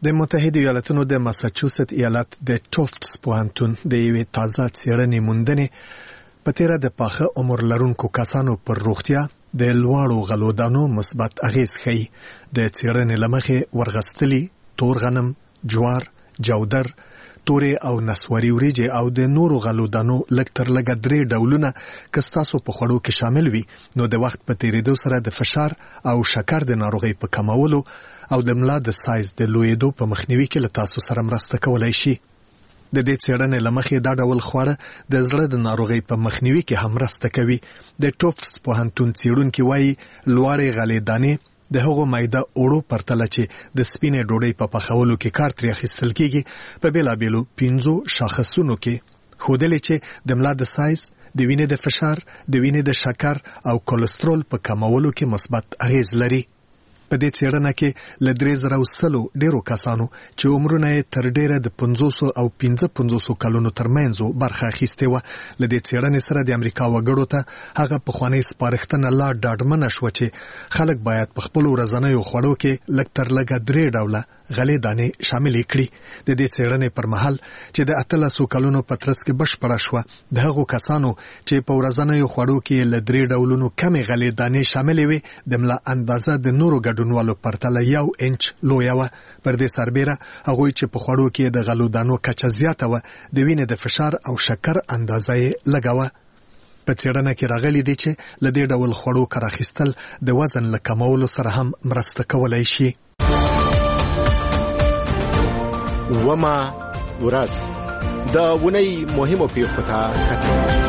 د متحده ایالاتونو د ماساچوست ایالت د ټوفټس پوهنتون د یوې تازه څېړنې موندنې په تیره د پاخه عمر لرونکو کسانو پر روغتیا د لوړو غلودانو مثبت اغیز ښیي. د څېړنې له مخې ورغستلي تور غنم، جوار، جودر، تورې او نسواري وریجې او د نورو غلودانو لږ تر لږه درې ډولونه که ستاسو په خوړو کې شامل وي نو د وخت په تیریدو سره د فشار او شکر د ناروغۍ په کمولو او د ملا د سایز د لویدو په مخنیوي کې له تاسو سره مرسته کولای شي. د دې څېړنې له مخې دا ډول خواړه د زړه د ناروغۍ په مخنیوي کې هم مرسته کوي. د ټوفټس پوهنتون څېړونکي وایي لوړې غلې دانې د هغو مایده اوړو پرتله چې د سپینې ډوډۍ په پخولو کې کار ترې اخیستل کېږي په بېلابېلو پنځو شاخصونو کې ښودلې چې د ملا د سایز، د وینې د فشار، د وینې د شکر او کولېسترول په کمولو کې مثبت اغیز لري. په دې څېړنه کې له درې زره سلو ډیرو کسانو چې عمرونه یې تر ډیره د پنځوسو او پنځه پنځوسو کلونو ترمنځ برخه اخیستې وه. له دې څېړنې سره د امریکا وګړو ته هغه پخوانۍ سپارښتنه لا ډاډمنه شوه چې خلک باید په خپلو ورځنیو خوړو کې لږ تر لږه درې ډوله غلې دانې شاملې کړي. د دې څېړنې پر مهال چې د اتلسو کلونو په ترڅ کې بشپړه شوه د هغو کسانو چې په ورځنیو خوړو کې له درې ډولونو کمې غلې دانې شاملې وې د ملا اندازه د نورو ګډونوالو پرتله یو انچ لویه وه. پر دې سربیره هغوی چې په خوړو کې د غلو دانو کچه زیاته وه د وینې د فشار او شکر اندازه یې لږه وه. په څېړنه کې راغلي دي چې له دې ډول خوړو کار اخیستل د وزن له کمولو سره هم مرسته کولی شي. وما ورځ د ونی مهمو پیښو ته کتل.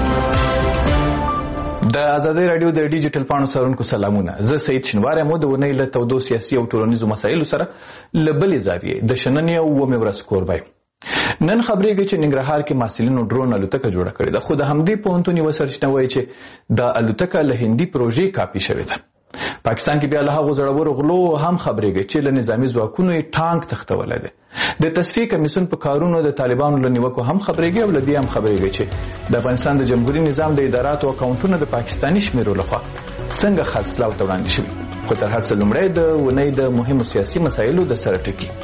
د ازادي رادیو د ډیجیټل پاڼو څارونکو سلامونه. زه سید شنوار یم د ونی له تودو سیاسي او ټولنیزو مسایلو سره له بلې زاویې د شننې او ومې ورځ کوربه یم. نن خبرېږي چې ننګرهار کې محصلینو ډرون الوتکه جوړه کړې ده، خو د همدې پوهنتون یوه سرچینه وایي چې دا الوتکه له هندي پروژې کاپي شوې ده. پاکستان کې بیا له هغو زړورو غلو هم خبرېږي چې له نظامي ځواکونو یې ټانک تختولی دی. د تصفیې کمیسیون په کارونو د طالبانو له نیوکو هم خبرېږي او له دې هم خبرېږي چې د افغانستان د جمهوري نظام د اداراتو اکاونټونه د پاکستاني شمیرو لخوا څنګه خرڅلاو ته وړاندې شوي. خو تر هر څه لومړی د ونې د مهمو سیاسي مسایلو د سره ټکي.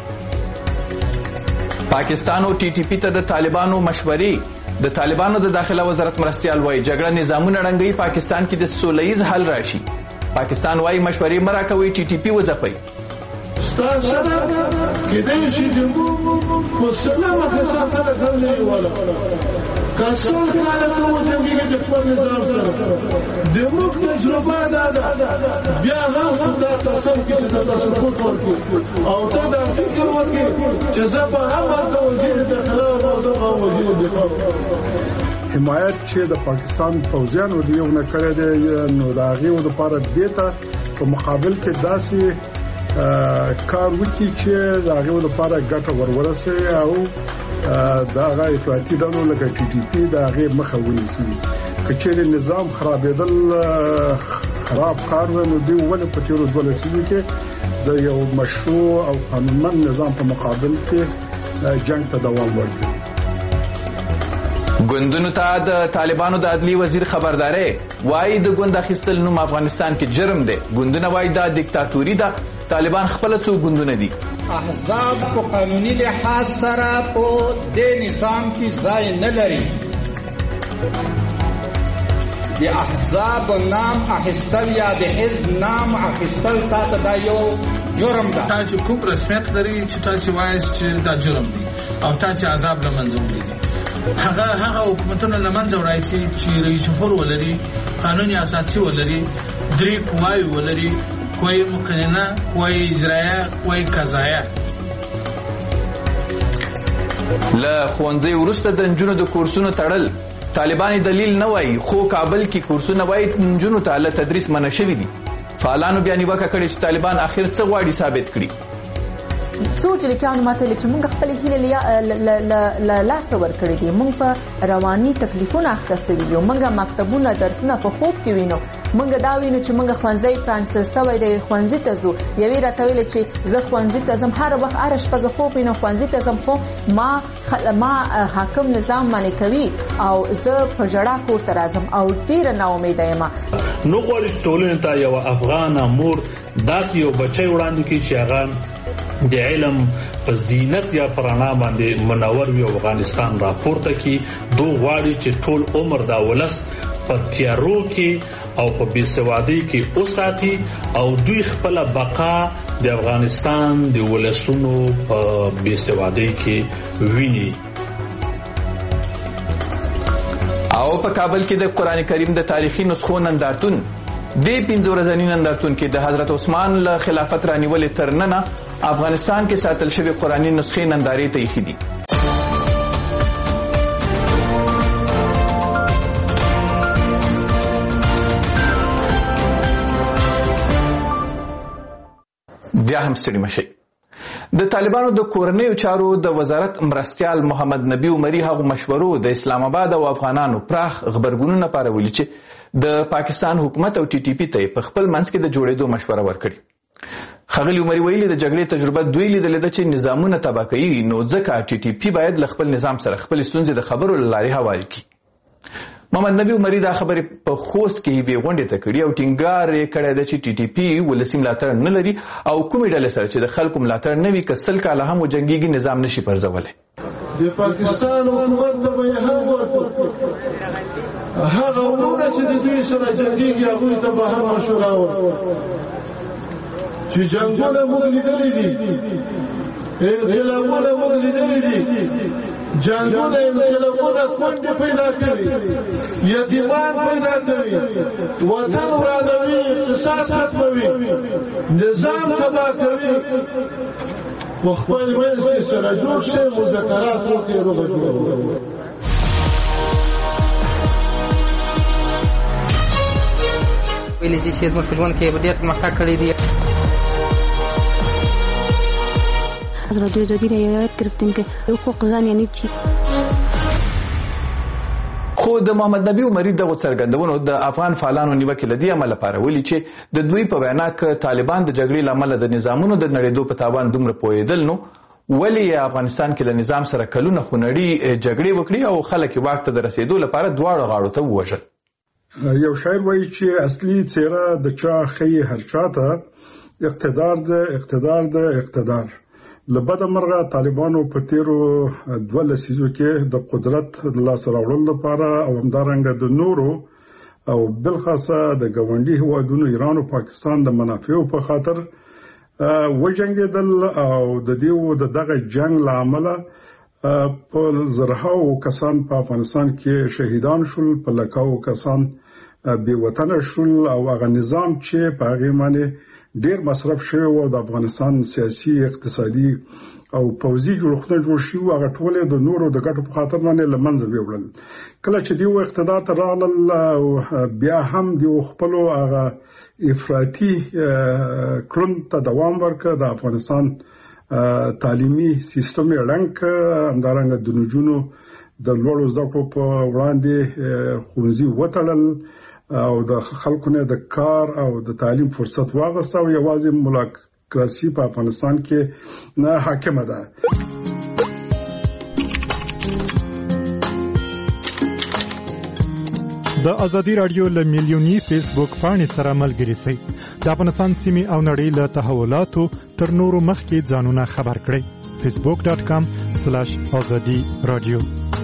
پاکستان او ټي ټي پي ته د طالبانو مشورې. د طالبانو د داخله وزارت مرستیال وایي جګړه نظامونه ړنګوي، پاکستان کې د سوله ییز حل راشي. پاکستان وایي مشورې مه راکوئ، ټي ټي پي وځپئ. سره کېدای شي د موږ په سلامه کې سره کوي ولا کاسل کاله ته وځي د خپل نظام سره د موږ تجربه ده بیا هم دا تاسو کې د تاسو ورکو او دا د فکر ورکو چې زه به هم د وزیر داخله او د وزیر دفاع حمایت چې د پاکستان فوجیانو دی یو نه کړی دی نو دا غي او د لپاره دیتا په مقابل کې داسې کار وکړي چې دا غي او د لپاره ګټه ورورسي او دا غي افراطي ډول لکه ټي ټي پی دا غي مخه ونیسي. کچېر نظام خرابېدل خراب کار نو دی ول په تیرو ډول سوي کې د یو مشروع او قانونمند نظام په مقابل کې جنگ ته دوام ورکړي. ګوندونو ته د طالبانو د عدلی وزیر خبرداري وایي د ګوند اخیستل نوم افغانستان کې جرم دی. ګوندونه وایي دا دیکتاتوري ده. طالبان خپل څو ګوندونه دي. احزاب په قانوني لحاظ سره په دې نظام کې ځای نه لري. د احزاب نام اخیستل یا د حزب نام اخیستل تاسو دا یو جرم ده. تاسو کوم رسمیت لري چې تاسو وایي چې دا جرم دی او تاسو عذاب لمنځه وړي. هغه هغه حکومتونه لمنځه وړای چې رئیس جمهور ولري، قانوني اساسي ولري، درې قواوي ولري، قوه مقننه، قوه اجرائیه، قوه قضاییه. له ښوونځي وروسته د نجونو د کورسونو تړل طالبان دلیل نه وایي، خو کابل کې کورسونه وایي نجونو ته له تدریس منع شوي دي. فعالانو بیا نیوکه کړې چې طالبان اخر څه غواړي ثابت کړي. سوچ لیکانو ماته چې موږ خپل هیله لا لاس ورکړې دي. موږ په رواني تکلیفونه اخته سوي یو. موږ مکتبونه درسونه په خوب کې وینو مونږ دا وینو چې مونږ خوانځي فرانسس سوي د خوانځي ته زو یوې راټویل چې زه خوانځي ته زم هر وخت ارش په خو پینو خوانځي ته زم خو ما ما حاکم نظام باندې کوي او زه په جړه کور ته راځم او ډیر نا امید یم. نو غواړي ټولنه ته یو افغان مور داسې یو بچی وړاندې کړي چې هغه د علم په زینت یا پرانا باندې منور وي افغانستان راپورته کی. دو غواړي چې ټول عمر دا ولس په تیارو کې او په بیسوادۍ کې اوساتي او دوی خپل بقا د افغانستان د ولسونو په بیسوادۍ کې ویني. او په کابل کې د قران کریم د تاریخي نسخو نندارتون د پنځه ورځنی نندارتون کې د حضرت عثمان له خلافت رانیولې تر ننه افغانستان کې ساتل شوی قرآني نسخې نندارې ته ایښې دي. بیا هم ستړي مشئ. د طالبانو د کورنیو چارو د وزارت مرستیال محمد نبی عمری هغو مشورو د اسلام آباد او افغانانو پراخ خبرګونونه پارولي چې د پاکستان حکومت او ټي ټي پی ته په خپل منځ کې د جوړېدو مشوره ورکړي. ښاغلي عمری ویلي د جګړې تجربه دوی لیدلې ده چې نظامونه تباه کوي، نو ځکه ټي ټي پی باید له خپل نظام سره خپل ستونزې د خبرو له لارې هوارې کړي. محمد نبی عمری دا خبرې په خوست کې یوې غونډې ته کړي او ټینګار یې کړی ده چې ټي ټي پی ولسي ملاتړ نه لري او کومې ډلې سره چې د خلکو ملاتړ نه وي که سل کاله هم وجنګېږي نظام نشي پرځولی. د پاکستان حکومت ته به یې هم ورکړو، هغه ورونه چې د دوی سره جنګېږي هغوی ته به هم مشوره ورکړو چې جنګونه موږ لیدلي دي، انقلابونه موږ لیدلي دي، جنگونه انقلابونه کونډې پیدا کوي، یتیمان پیدا کوي، وطن ورانوي، اقتصاد ختموي، نظام تباه کوي. په خپل منځ کې سره جوړ شي، مذاکرات وکړي، روغه جوړه وکړي. ویلې چې زموږ په ژوند کې ډېر پرمختګ کړی دی. رادیو جدید یاد گرفتیم که حقوق زن یعنی چی. خو د محمد نبی عمری دغه څرګندونو د افغان فعالانو نیوکې لدی عمل لپاره ولي چې د دوی په وینا کې طالبان د جګړې لامل د نظامونو د نړېدو په تاوان دومره پوهېدل، نو ولې افغانستان کې د نظام سره کلونه خونړي جګړې وکړي او خلک واک ته د رسیدو لپاره دواړو غاړو ته ووژل. یو شاعر وایي چې اصلي څېره د چا ښیي هر چاته، اقتدار د اقتدار د اقتدار. لبده مرغه طالبانو په تیرو دوه لسیزو کې د قدرت د لاسته راوړلو لپاره او همدارنګه د نورو او بلخاصه د ګاونډي هیوادونو ایران او پاکستان د منافعو په خاطر وجنګېدل او د دې د دغه جنگ له امله په زرهاو کسان په افغانستان کې شهیدان شول، په لکاو کسان بې وطنه شول او هغه نظام چې په هغې باندې ډیر مصرف شوی و د افغانستان سیاسي، اقتصادي او پوځي جوړښتونه جوړ شوي هغه ټول د نورو د ګټو په خاطر باندې له منځه ویوړل. کله چې دوی اقتدار ته راغلل بیا هم دوی خپلو هغه افراطي کړنو ته دوام ورکړ، د افغانستان تعلیمي سیستم یې ړنګ کړ، همدارنګه د نجونو د لوړو زده کړو په وړاندې ښوونځي وتړل او د خلکو نه د کار او د تعلیم فرصت واغسته او یوازې مولاکراسي په افغانستان کې نه حاکمه ده. د ازادي رادیو له میلیونی فیسبوک پاڼې سره ملګري شئ. د افغانستان سیمې او نړۍ له تحولاتو تر نورو مخکې ځانونه خبر کړئ. فیسبوک ډاټ کام سلاش ازادي رادیو.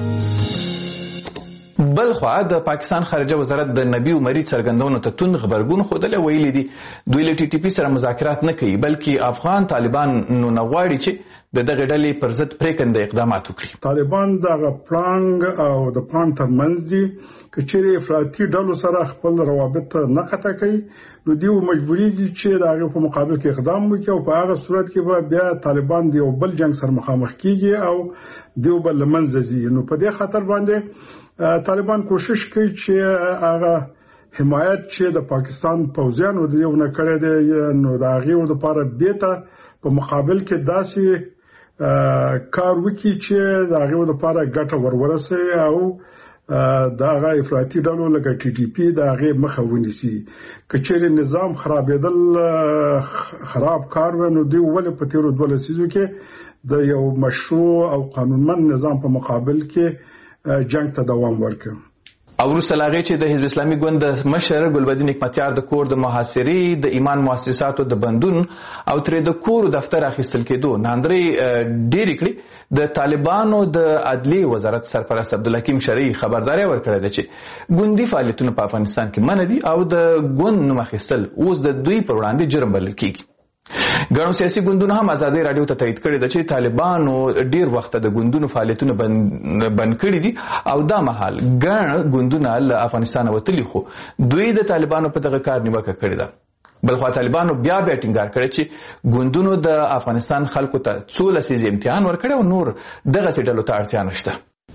بل خو د پاکستان خارجه وزارت د نبی عمری څرګندونو ته توند غبرګون ښودلی، ویلي دي دوی له ټي ټي پي سره مذاکرات نه کوي بلکې افغان طالبان نو نه غواړي چې د دغه ډلې پر ضد پرېکنده اقدامات وکړي. طالبان دغه پړانګ او د پړانګ ترمنځ دي که چیرې افراطي ډلو سره خپل روابط نه قطع کوي نو دوی مجبوریږي چې د هغې په مقابل کې اقدام وکړي او په هغه صورت کې به بیا طالبان د یو بل جنګ سره مخامخ کیږي او دوی به له منځه ځي. نو په دې خاطر باندې طالبان کوشش کوي چې هغه حمایت چې د پاکستان پوځیانو د یو نه کړی دی نو د هغې لپاره بیرته په مقابل کې داسې کار وکړي چې د هغې لپاره ګټه ور ورسوي او دا غا افراطي ډلو لکه ټي ټي پی دا غي مخه ونیسي کچېر نظام خرابېدل خراب کار ونه دی ول په تیرو دوه لسیزو کې د یو مشروع او قانونمند نظام په مقابل کې جنگ ته دوام ورکړ. او وروسته لاغې چې د حزب اسلامي ګوند د مشر ګلبدین حکمتیار د کور د محاصرې د ایمان مؤسساتو د بندون او ترې د کور دفتر اخیستل کېدو ناندرې ډېرې کړي د طالبانو د عدلي وزارت سرپرست عبدالحکیم شرعي خبرداري ورکړې ده چې ګوندي فعالیتونه په افغانستان کې منع دي او د ګوند نوم اخیستل اوس د دوی پر وړاندې جرم بلل کېږي. ګڼو سیاسي ګوندونو هم ازادي رادیو ته تایید کړی ده چې طالبانو ډیر وخت د ګوندونو فعالیتونه بند کړي دي او دا مهال ګڼ ګوندونه له افغانستان وتلي خو دوی د طالبانو په دغه کار نیوکه کړې ده. بلخوا طالبانو بیا بیا ټینګار کړی چې ګوندونو د افغانستان خلکو ته څو لسیزې امتحان ورکړی او نور دغسې ډلو ته اړتیا نشته.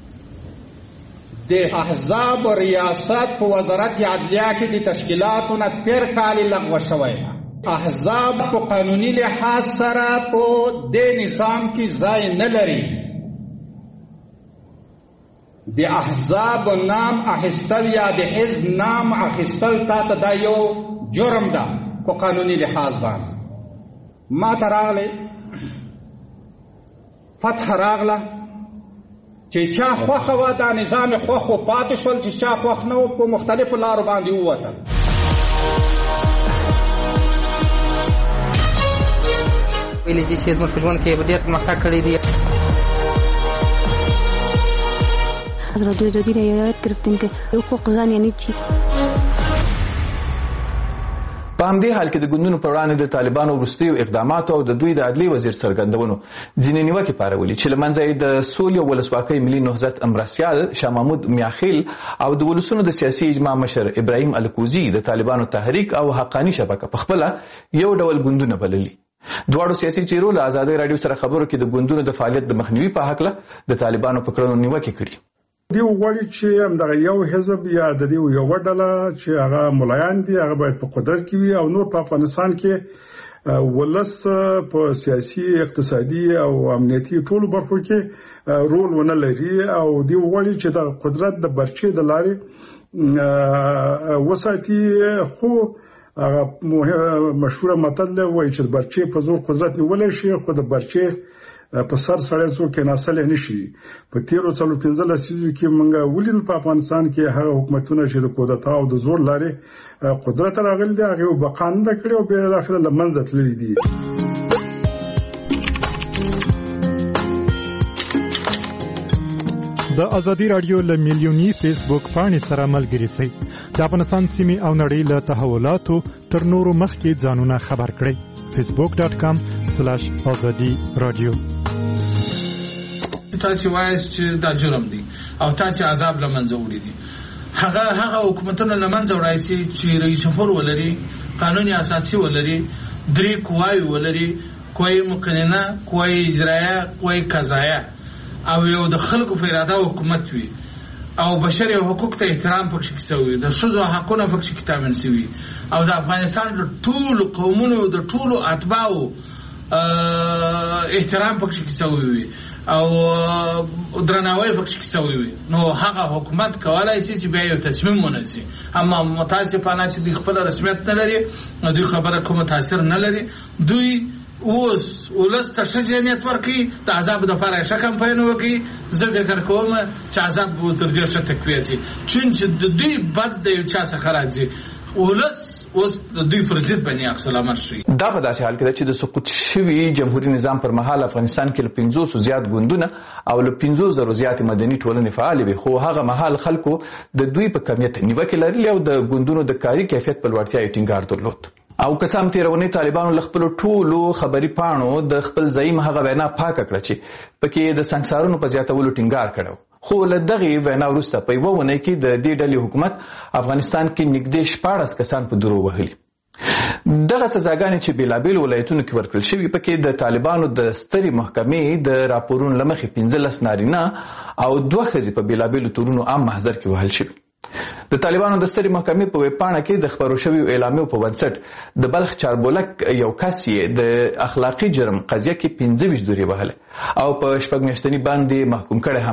د احزاب ریاست په وزارت عدلیه کې د تشکیلاتو نه تیر کال لغوه شوی. احزاب په قانوني لحاظ سره په دې نظام کې ځای نه لري. د احزاب نام اخیستل یا د حزب نام اخیستل تا ته دا یو جرم ده په قانوني لحاظ باندې. ما ته راغلی فتح راغله چې چا خوښه وه دا نظام خوښ و پاتې شول، چې چا خوښ نه و په مختلفو لارو باندې ووتل. ویلې چې زموږ په ژوند کې ډېر پرمختګ کړی دی. حضرت رضی رعایت گرفتیم که حقوق زن یعنی چی؟ په همدې حال کې د ګوندونو پر وړاندې د طالبانو وروستیو اقداماتو او د دوی د عدلي وزیر څرګندونو ځینې نیوکې پارولي چې له منځه یې د سولې او ولسواکۍ ملي نهضت مرستیال شاه محمود میاخیل او د ولسونو د سیاسي اجماع مشر ابراهیم الکوزي د طالبانو تحریک او حقاني شبکه په خپله یو ډول ګوندونه بللي. دواړو سیاسي څیرو له ازادۍ راډیو سره خبرو کې د ګوندونو د فعالیت د مخنیوي په هکله د طالبانو په کړنو نیوکې کړي. دی وغواړي چې همدغه یو حزب یا د دې یوه ډله چې هغه ملایان دي هغه باید په قدرت کې وي او نور په افغانستان کې ولس په سیاسي اقتصادي او امنیتي ټولو برخو کې رول ونه لري او دی وغواړي چې د قدرت د برچې د لارې وساتي. خو هغه مشهوره متل دی وایي چې د برچې په زور قدرت نیولی شي خو د برچې په سر سړی څوک کېناستلی نه شي. په تېرو څلور پنځه لسیزو کې موږ ولیدل په افغانستان کې هغه حکومتونه چې د کودتا او د زور لارې قدرت راغلي دي هغې بقا نه ده کړې او بیا داخله له منځه تللي دي. د ازادي رادیو له میلیوني فیسبوک پاڼې سره ملګري شئ. د افغانستان سیمې او نړۍ له تحولاتو تر نورو مخکې ځانونه خبر کړئ. فیسبوک ډاټ کام سلاش ازادي رادیو. تاسو وایئ چې دا جرم دی او تاسو عذاب لمنځه وړي دي. هغه هغه حکومتونه لمنځه وړي چې رئیس جمهور ولري، قانوني اساسي ولري، درې قواوې ولري، قوه مقننه، قوه اجرایه، قوه قضایه او یو د خلکو په اراده حکومت وي او بشري حقوق ته احترام پکې کیږي، د ښځو حقونه پکې تامین شوي او د افغانستان د ټولو قومونو د ټولو اتباعو احترام پکې کیږي او درناوی پکې کیږي. نو هغه حکومت کولای شي چې بیا یو تصمیم ونیسي. اما متاسفانه چې د خپل رسمیت نه لري نو دوی خبره کوم تاثیر نه لري. دوی اوس ولس ته ښه ذهنیت ورکوي، د عذاب دپاره ښه کمپاین وکړي. زه فکر کوم چې عذاب به تر ډېر ښه تقویه شي، چونکې د دوی بد د یو چا څخه راځي. ولس اوس د دوی پر ضد باندې عکس العمل شي. دا په داسې حال کې ده چې د سقوط شوي جمهوري نظام پر مهال افغانستان کې له پنځوسو زیات ګوندونه او له پنځو زرو زیاتې مدني ټولنې فعالې وي، خو هغه مهال خلکو د دوی په کمیت نیوکې لرلې او د ګوندونو د کاري کیفیت په لوړتیا یې ټینګار درلود. او که هم تېرونې طالبانو له خپلو ټولو خبري پاڼو د خپل زعیم هغه وینا پاکه کړه چې پکې د سنګسارونو په زیاتولو ټینګار کړی، خو له دغې وینا وروسته په یوه اونۍ کې د دې ډلې حکومت افغانستان کې نږدې شپاړس کسان په درو وهلي. دغه سزاګانې چې بېلابېلو ولایتونو کې ورکړل شوي پکې د طالبانو د سترې محکمې د راپورونو له مخې پنځلس نارینه او دوه ښځې په بېلابېلو تورونو عام محضر کې وهل شوي. د طالبانو د سترې محکمې په ویبپاڼه کې د خپرو شویو اعلامیو په بنسټ د بلخ چاربولک یو کس یې د اخلاقي جرم قضیه کې پنځه ویشت دورې وهلې او په شپږ میاشتني باندې محکوم کړی هم دی،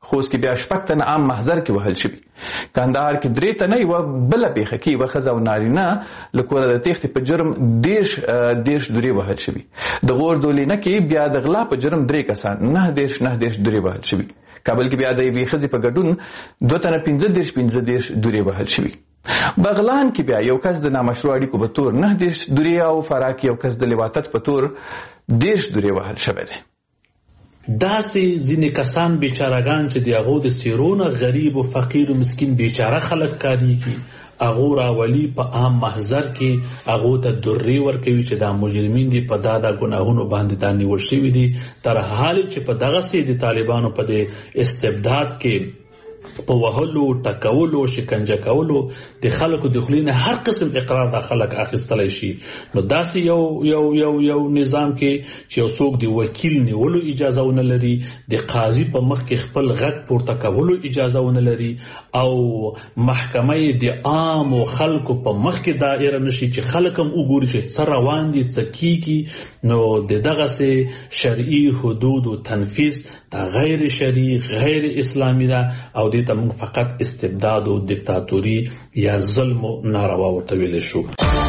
خوست کې بیا شپږ تنه عام محضر کې وهل شوي. کندهار کې درې تنه یوه بله پیښه کې یوه ښځه او نارینه له کوره د تېښتې په جرم دېرش دېرش دورې وهل شوي. د غور دولینه کې بیا د غلا په جرم درې کسان نهه دېرش نهه دېرش دورې وهل شوي. کابل کې بیا د یوې ښځې په ګډون دوه تنه پنځه دېرش پنځه دېرش دورې وهل شوي. بغلان کې بیا یو کس د نامشروع اړیکو په تور نهه دېرش دورې او فراه کې یو کس د لواطت په تور دېرش دورې وهل شوی دی. داسې ځینې کسان بیچارهګان چې د هغو د څیرونه غریب و فقیر و مسکین بیچاره خلک کاریږي، هغو راولي په عام محضر کې هغو ته درې ورکوي چې دا مجرمین دي، په دا دا ګناهونو باندې دا نیول شوي دي، تر حال چې په دغسې د طالبانو په د استبداد کې په وهلو ټکولو شکنجه کولو د خلکو د خولې نه هر قسم اقرار دا خلک اخیستلی شي. نو داسې یو یو یو یو نظام کې چې یو څوک د وکیل نیولو اجازه ونه لري، د قاضي په مخ کې خپل غږ پورته کولو اجازه ونه لري، او محکمه د عامو خلکو په مخ کې دایره نشي چې خلک هم وګوري چې څه روان دي څه کیږي. نو د دغسې شرعي حدودو تنفیذ دا غیر شرعي غیر اسلامي ده، او دې ته موږ فقط استبداد او دیکتاتوري یا ظلم او ناروا ورته ویلی شو.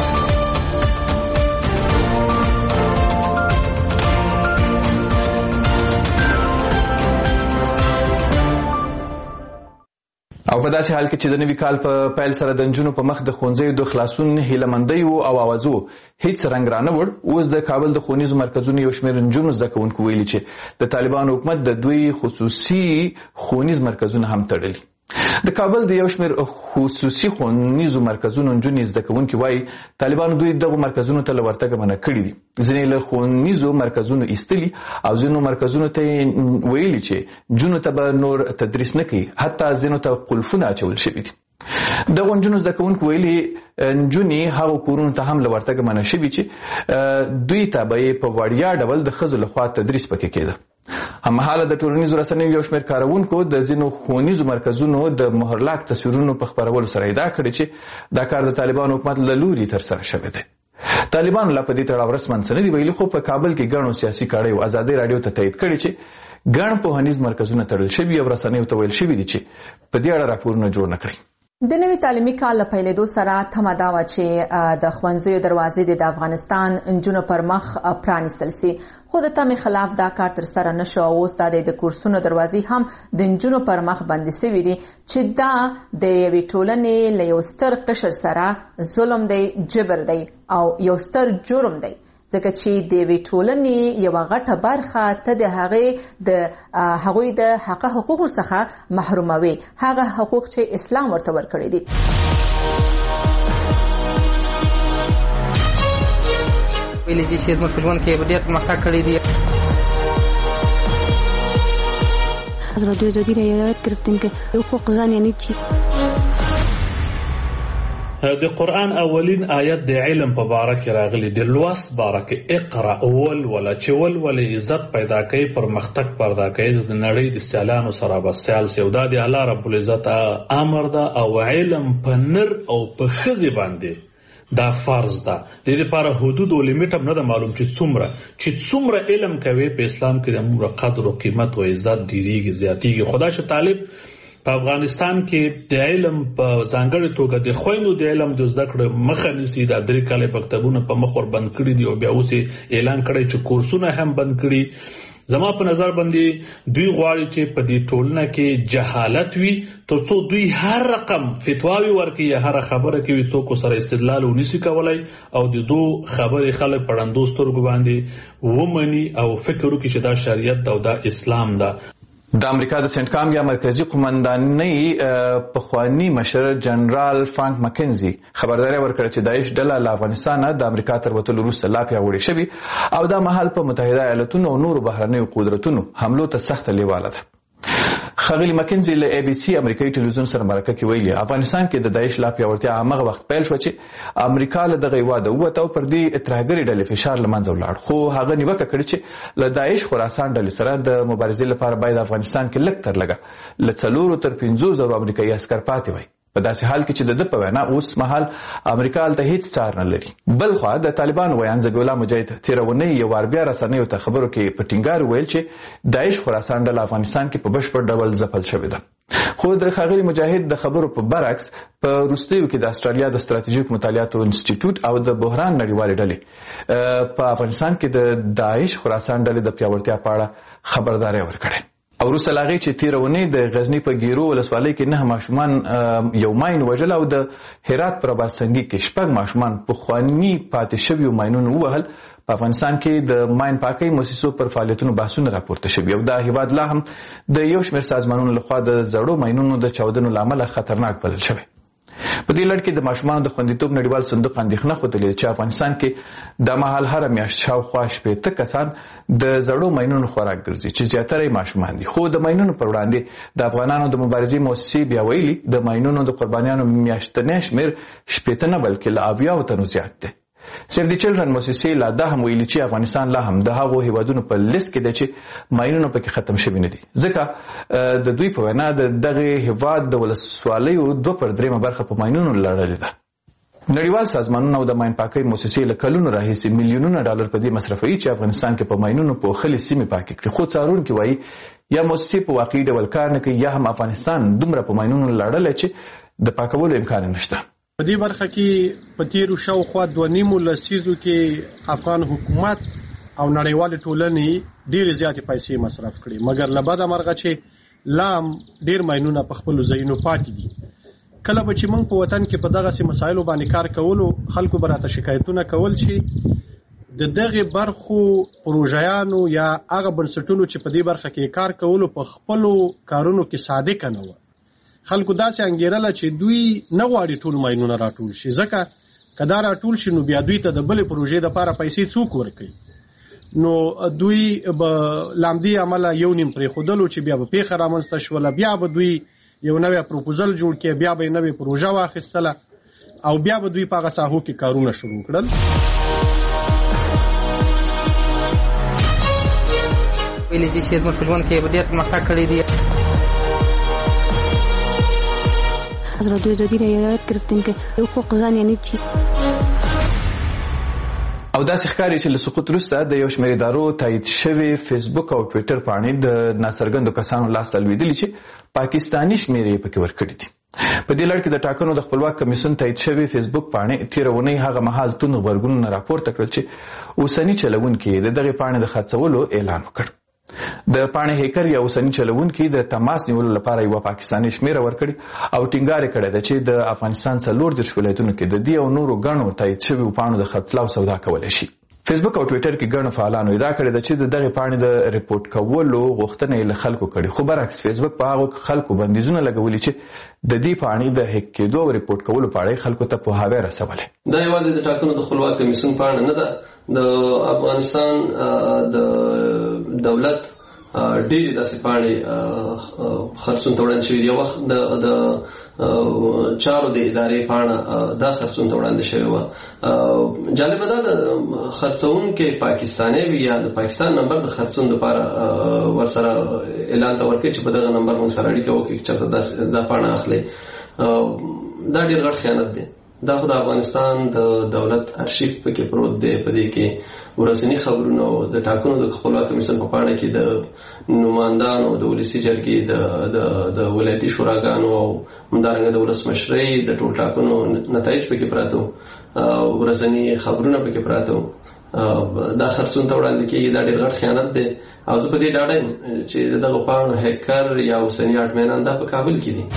او په داسې حال کې چې د نوي کال په پیل سره د نجونو په مخ د ښوونځیو د خلاصون هیلهمندۍ او اوازو هیڅ رنګ رانه وړ. اوس د کابل د ښوونیزو مرکزونو یو شمېر نجونو زده کوونکو ویلي چې د طالبانو حکومت د دوی خصوصي ښوونیز مرکزونه هم تړلي. د کابل د یو شمېر خصوصي ښوونیزو مرکزونو نجونې زده کوونکي وایي طالبانو دوی دغو مرکزونو ته له ورتګه منع کړي دي. ځینې له ښوونیزو مرکزونو ایستلي او ځینو مرکزونو ته یې ویلي چې نجونو ته به نور تدریس نه کوي، حتی ځینو ته قلفونه اچول شوي دي. دغو نجونو زده کوونکو ویلي نجونې هغو کورونو ته هم له ورتګه منع شوي چې دوی ته به یې په وړیا ډول د ښځو لخوا تدریس پکې کېده. هممهاله د ټولنیزو رسنیو یو شمېر کاروونکو د ځینو ښوونیزو مرکزونو د مهرلاک تصویرونو په خپرولو سره ادعا کړې چې دا کار د طالبانو حکومت له لوري ترسره شوی دی. طالبانو لا په دې تړاو رسماً څه نه دي ویلي، خو په کابل کې ګڼو سیاسي کړیو ازادۍ راډیو ته تایید کړي چې ګڼ پوهنیز مرکزونه تړل شوي او رسنیو ته ویل شوي دي چې په دې اړه راپورونه جوړ نه کړي. د نوي تعلیمي کال له پیلېدو سره تمه دا وه چې د ښوونځیو دروازې د افغانستان نجونو پر مخ پرانیستل سي، خو د تمې خلاف دا کار ترسره نه شو او اوس دا د کورسونو دروازې هم د نجونو پر مخ بندې سوي دي چې دا د یوې ټولنې له یو ستر قشر سره ظلم دی، جبر دی او یو ستر جرم دی، ځکه چې د یوې ټولنې یوه غټه برخه ته د هغې د هغوی د حقه حقوقو څخه محروموي، هغه حقوق چې اسلام ورته ورکړي دي. ویلی چې زموږ په ژوند کې ډېر پرمختګ کړی دی. حضرت دودی را یاد گرفتیم که حقوق زن یعنی چی؟ د قرآن اولین آیت د علم په باره کې راغلی، د لوست باره کې اقرا اول ولا چې ول ولې عزت پیدا کوي، پرمختګ پیدا کوي، د نړۍ د سیالانو سره به سیال سي، او دا د الله رب العزت امر ده. او علم په نر او په ښځې باندې دا فرض ده. د دې لپاره حدود او لیمیټ هم نه ده معلوم چې څومره چې څومره علم کوي په اسلام کې د موږ قدر او قیمت او عزت ډیریږي زیاتیږي. خدا شه طالب په افغانستان کې د علم په ځانګړې توګه د خویندو د علم د زده کړې مخه نیسي. دا درې کاله مکتبونه په مخ ور بند کړي دي او بیا اوس اعلان کړی چې کورسونه هم بند کړي. زما په نظر باندې دوی غواړي چې په دې ټولنه کې جهالت وي تر څو دوی هر رقم فتواوي ورکړي، هر خبره کوي څوک سره استدلال ونیسي کولای او د دو خبرې خلک پړندو سترګو باندې ومني او فکر وکړي چې دا شریعت او دا اسلام ده. د امریکا د سنټ کام یا مرکزی قومندانۍ پخوانی مشر جنرال فرانک مکنزي خبرداری ورکړه چې داعش ډله له افغانستانه د امریکا تر وتلو وروسته لا پیاوړې شوې او دا مهال په متحده ایالاتونو او نورو بهرنیو قدرتونو حملو ته سخته لیواله ده. خغلی مکنزي له ای بي سي امریکایي ټلویزیون سره مرکه کې ویلي افغانستان کې د داعش لا پیاوړتیا هغه وخت پیل شو چې امریکا له دغه واده وته او پر دې ترهګري ډلې فشار لمنځه ولاړ، خو هغه نیوکه کړې چې له داعش خراسان ډلې سره د مبارزې لپاره باید افغانستان کې لږ تر لږه له څلورو تر پنځو زرو امریکایي عسکر پاتې وای. په داسې حال کې چې د ده په وینا اوس مهال امریکا هلته هیڅ څار نه لري. بل خوا د طالبانو ویاند ذبیح الله مجاهد تېره اونۍ یو وار بیا رسنیو ته خبرو کې په ټینګار ویل چې داعش خراسان ډله افغانستان کې په بشپړ ډول ځپل شوې ده. خو د ښاغلي مجاهد د خبرو په برعکس په وروستیو کې د استرالیا د ستراتیژیک مطالعاتو انسټیټیوټ او د بحران نړیوالې ډلې په افغانستان کې د داعش خراسان ډلې د پیاوړتیا په اړه خبرداری ورکړې. او وروسته له هغې چې تېره اونۍ د غزني په ګیرو ولسوالۍ کې نه ماشومان یو ماین وژل او د هرات په ربارسنګي کې شپږ ماشومان پخواني پاتې شویو ماینونو ووهل، په افغانستان کې د ماین پاکۍ موسسو پر فعالیتونو بحثونه راپورته شوي او دا هیواد لا هم د یو شمېر سازمانونو لخوا د زړو ماینونو د چاودنو له امله خطرناک بلل شوی. په دې لړ کې د ماشومانو د خوندیتوب نړیوال صندوق اندېښنه ښودلې چې افغانستان کې د مهال هره میاشت شاوخوا شپېته کسان د زړو ماینونو خوراک ګرځي چې زیاتره یې ماشومان دي. خو د ماینونو پر وړاندې د افغانانو د مبارزې موسسې بیا ویلي د ماینونو د قربانیانو میاشتنی شمېر شپېته نه بلکې له اویاو تنو زیات دی. سیف دی چلډرن موسسې لا دا هم ویلي چې افغانستان لا هم د هغو هیوادونو په لیست کې دی چې ماینونه پکې ختم شوي نه دي، ځکه د دوی په وینا د دغې هیواد د ولسوالیو دوه پر درېیمه برخه په ماینونو لړلې ده. نړیوال سازمانونه او د ماین پاکۍ موسسې له کلونو راهیسې میلیونونه ډالر په دې مصرفوي چې افغانستان کې په ماینونو پوښلې سیمې پاکې کړي، خو څارونکي وایي یا موسسې په واقعي ډول کار نه کوي یا هم افغانستان دومره په ماینونو لړلی چې د پاکولو امکان نشته. په دې برخه کې په تیرو شاوخوا دوه نیمو لسیزو کې افغان حکومت او نړیوالې ټولنې ډېرې زیاتې پیسې مصرف کړي، مګر له بده مرغه چې لا هم ډېر ماینونه په خپلو ځایونو پاتې دي. کله به چې موږ په وطن کې په دغسې مسایلو باندې کار کولو، خلکو به راته شکایتونه کول چې د دغې برخو پروژیانو یا هغه بنسټونو چې په دې برخه کې کار کولو په خپلو کارونو کې صادقه نه وه. خلکو داسې انګیرله چې دوی نه غواړي ټول ماینونه راټول شي، ځکه که دا راټول شي نو بیا دوی ته د بلې پروژې دپاره پیسې څوک ورکوي؟ نو دوی به له همدې امله یو نیم پرېښودلو چې بیا به پیښه رامنځته شوله، بیا به دوی یو نوی پروپوزل جوړ کړي، بیا به یې نوې پروژه واخیستله او بیا به دوی په هغه ساحو کې کارونه شروع کړل. ویلې چې زموږ په ژوند کې به ډېر پرمختګ کړی دی. از رادیو دادی را یاد گرفتیم که حقوق زن یعنی چی. او داسې ښکاري چې له سقوط وروسته د یو شمېر ادارو تایید شوي فیسبوک او ټویټر پاڼې د ناڅرګندو کسانو لاسته لوېدلي چې پاکستاني شمېرې یې پکې ورکړي دي. په دې لړ کې د ټاکنو د خپلواک کمیسیون تایید شوي فیسبوک پاڼې تېره اونۍ هغه مهال توند غبرګونونه راپورته کړل چې اوسني چلوونکي یې د دغې پاڼې د خرڅولو اعلان وکړ. د پاڼې هیکر یا اوسني چلوونکي د تماس نیولو لپاره یوه پاکستاني شمېره ورکړي او ټینګار یې کړی ده چې د افغانستان څلور دېرش ولایتونو کې د دې او نورو ګڼو تایید شویو پاڼو د خرڅلاو سودا کولی شي. فیسبوک او ټویټر کې ګڼو فعالانو ادعا کړې ده چې د دغې پاڼې د ریپورټ کولو غوښتنه یې له خلکو کړې، خو برعکس فیسبوک په هغو خلکو بندیزونه لګولي چې د دې پاڼې د هیک کېدو او ریپورټ کولو په اړه خلکو ته پوهاوی رسولی. دا یوازې د ټاکنو د خپلواک کمیسیون پاڼه نه ده، د افغانستان د دولت ډېرې داسې پاڼې خرڅون ته وړاندې شوي دي. یو وخت د چارو د ادارې پاڼه دا خرڅون ته وړاندې شوې وه. جالبه دا د خرڅونکی پاکستانی وي یا د پاکستان نمبر د خرڅون دپاره ورسره اعلان ته ورکړي چې په دغه نمبر موږ سره اړیکه وکړي چې چېرته دا پاڼه اخلئ. دا ډېر غټ خیانت دی. دا خو د افغانستان د دولت ارشیف پکې پروت دی، په دې کې ورځني خبرونه او د ټاکنو د خپلواک کمیسیون په پاڼه کې د نمایندانو د ولسي جرګې د د ولایتي شوراګانو او همدارنګه د ولسمشرۍ د ټول ټاکنو نتایج پکې پراته وو، ورځني خبرونه پکې پراته وو. دا خرڅون ته وړاندې کېږي. دا ډېر غټ خیانت دی او زه په دې ډاډه یم چې دغه پاڼو هیکر یا اوسني اډمینان دا په کابل کې دي.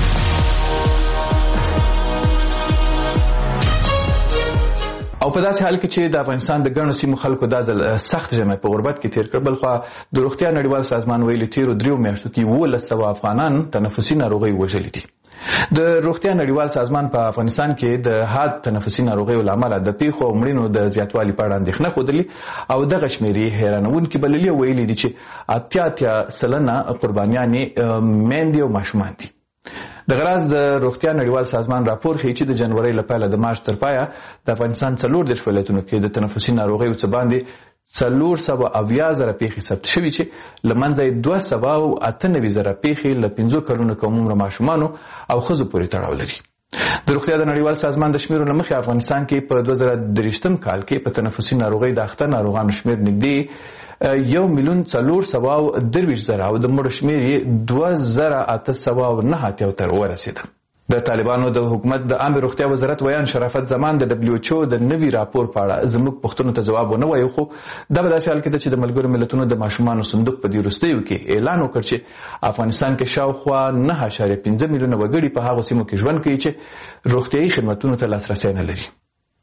او په داسې حال کې چې د افغانستان د ګڼو سیمو خلکو دا ځل سخت ژمی په غربت کې تیر کړ، بلخوا د روغتیا نړیوال سازمان ویلي تیرو دریو میاشتو کې اوولس سوه افغانان تنفسي ناروغۍ وژلي دي. د روغتیا نړیوال سازمان په افغانستان کې د حاد تنفسي ناروغیو له امله د پیښو او مړینو د زیاتوالي په اړه اندېښنه ښودلې او دغه شمېرې حیرانوونکې بللي او ویلي دي چې اتیا اتیا سلنه قربانیانې میندې او ماشومان دي. د غراز د روغتیا نړیوال سازمان راپور ښیي چې د جنورۍ له پیله د مارچ تر پایه د افغانستان څلور دېرش ولایتونو کې د تنفسي ناروغیو څه باندې څلور سوه اویا زره پیښې ثبت شوي چې له منځه یې دوه سوه او اته نوي زره پیښې له پنځو کلونو کم عمره ماشومانو او ښځو پورې تړاو لري. د روغتیا د نړیوال سازمان د شمیرو له مخې افغانستان کې په دوه زره دریشتم کال کې په تنفسي ناروغۍ د اخته ناروغانو شمیر نږدې یو میلیون څلور سوه او درویشت زره او د مړو شمیر یې دوه زره اته سوه او نهه اتیا ته ورسېده. د طالبانو د حکومت د عامه روغتیا وزارت ویان شرافت زمان د دبلیو ایچ او د نوي راپور په اړه زموږ پوښتنو ته ځواب ونه وایي، خو دا به داسې حال کې ده چې د ملګرو ملتونو د ماشومانو صندوق په دې وروستیو کې اعلان وکړ چې افغانستان کې شاوخوا نهه اعشاریه پنځه میلیونه وګړي په هغو سیمو کې ژوند کوي چې روغتیایي خدمتونو ته لاسرسی نه لري.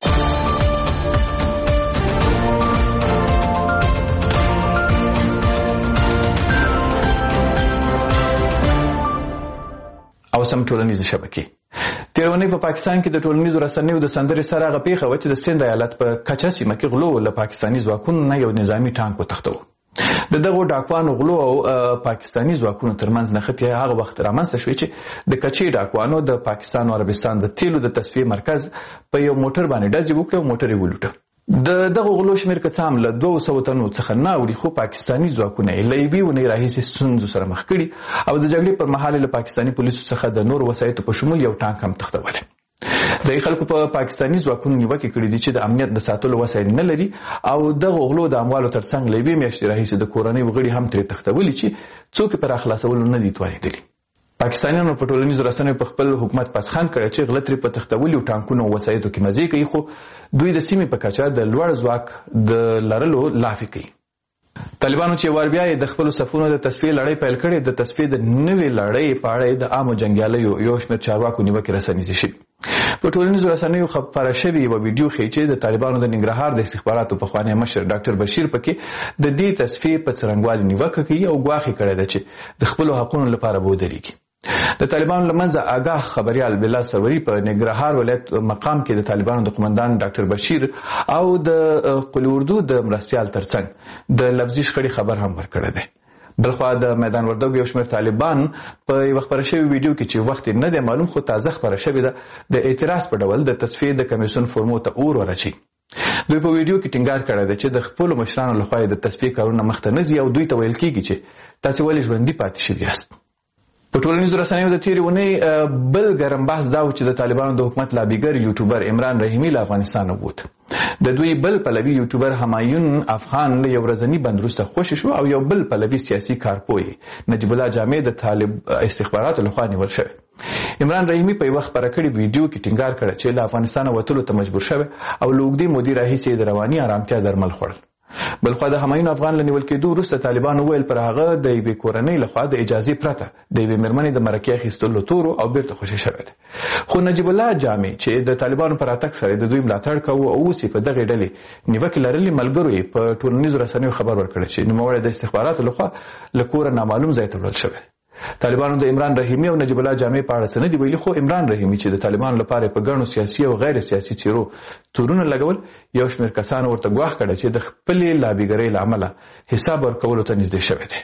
او سم ټولنیز شبکې تیر ونې په پاکستان کې د ټولنیزو رسنیو د سندرې سره هغه پیښه وه چې د سند ایالت په کچه سیمه کې غلو له پاکستاني ځواکونو نه یو نظامي ټانک وتښتوه. د دغو ډاکوانو غلو او پاکستاني ځواکونو ترمنځ نښتې هغه وخت رامنځته شوې چې د کچې ډاکوانو د پاکستان او عربستان د تیلو د تصفیې مرکز په یو موټر باندې ډزې وکړې او موټر یې ولوټه. د دغه غلو شمیر که څه هم له دوه سوو تنو څخه نه اوړي، خو پاکستاني ځواکونه یې له یوې اونۍ راهیسې ستونزو سره مخ کړي او د جګړې پر مهال له پاکستاني پولیسو څخه د نورو وسایطو په شمول یو ټانک هم تښتولی. ځایي خلکو په پاکستاني ځواکونو نیوکې کړي دي چې د امنیت د ساتلو وسایل نه لري او دغه غلو د اموالو ترڅنګ له یوې میاشتې راهیسې د کورنۍ وګړي هم ترې تښتولي چې څوک یې پر راخلاصولو نه دي توانېدلي. پاکستانیانو په ټولنیزو رسنیو په خپل حکومت پسخان کړی چې غله ترې په تښتولي ټانکونو او وسایطو کې مزې کوي، خو دوی د سیمې په کچه د لوړ ځواک د لرلو لافې کوي. طالبانو چې وار بیا د خپلو صفونو د تصفیې لړۍ پیل کړې، د تصفیې د نوې لړۍ په اړه د عامو جنګیالیو یو شمېر چارواکو نیوکې رسنیزې شوي. په ټولنیزو رسنیو خپره شوې یوه ویډیو ښیي چې د طالبانو د ننګرهار د استخباراتو پخوانی مشر ډاکټر بشیر پکې د دې تصفیې په څرنګوالي نیوکه کوي او ګواښ یې کړی ده چې د خپلو حقونو لپاره به ودرېږي. د طالبانو له منځه آګاه خبریال بلال سوري په ننګرهار ولایت مقام کې د طالبانو د قومندان ډاکټر بشیر او د قلی اردو د مرستیال ترڅنګ د لفظي شخړې خبر هم ورکړی دی. بلخوا د میدان وردګو یو شمېر طالبان په یوه خپره شوې ویډیو کې چې وخت نه دی معلوم خو تازه خپره شوې ده د اعتراض په ډول د تصفیې د کمیسیون فورمو ته اور ورچي. دوی په ویډیو کې ټینګار کړی دی چې د خپلو مشرانو لخوا د تصفیې کارونه مخته نه ځي او دوی ته ویل کېږي چې تاسې ولې ژوندي پاتې شوي یاست. په ټولنیزو رسنیو د تېرې اونۍ بل ګرم بحث دا و چې د طالبانو د حکومت لابیګر یوټیوبر عمران رحیمي له افغانستان ووت. د دوی بل پلوي یوټیوبر همایون افغان له یو ورځني بند وروسته خوشي شو او یو بل پلوي سیاسي کارپوی نجیب الله جامع د طالب استخباراتو لخوا نیول شوی. عمران رحیمي په یوه خپره کړې ویډیو کې ټینګار کړی چې له افغانستانه وتلو ته مجبور شوی او له اوږدې مودې راهیسې د رواني ارامتیا درمل خوړل. بلخوا د همایون افغان له نیول کېدو وروسته طالبانو وویل پر هغه د یوې کورنۍ لخوا د اجازې پرته د یوې مېرمنې د مرکې اخیستلو تورو او بیرته خوشي شوی دی. خو نجیب الله جامع چې د طالبانو پر راتګ سره د دوی ملاتړ کوو او اوس یې په دغې ډلې نیوکې لرلې ملګرو یې په ټولنیزو رسنیو خبر ورکړی چې نوموړی د استخباراتو لخوا له کوره نامعلوم ځای ته وړل شوی. طالبانو د عمران رحیمي او نجیب الله جامع په اړه څه نه دي ویلي، خو عمران رحیمي چې د طالبانو لپاره په ګڼو سیاسي او غیر سیاسي څیرو تورونه لګول، یو شمېر کسانو ورته ګواښ کړی چې د خپلې لابیګرۍ له امله حساب ورکولو ته نږدې شوی دی.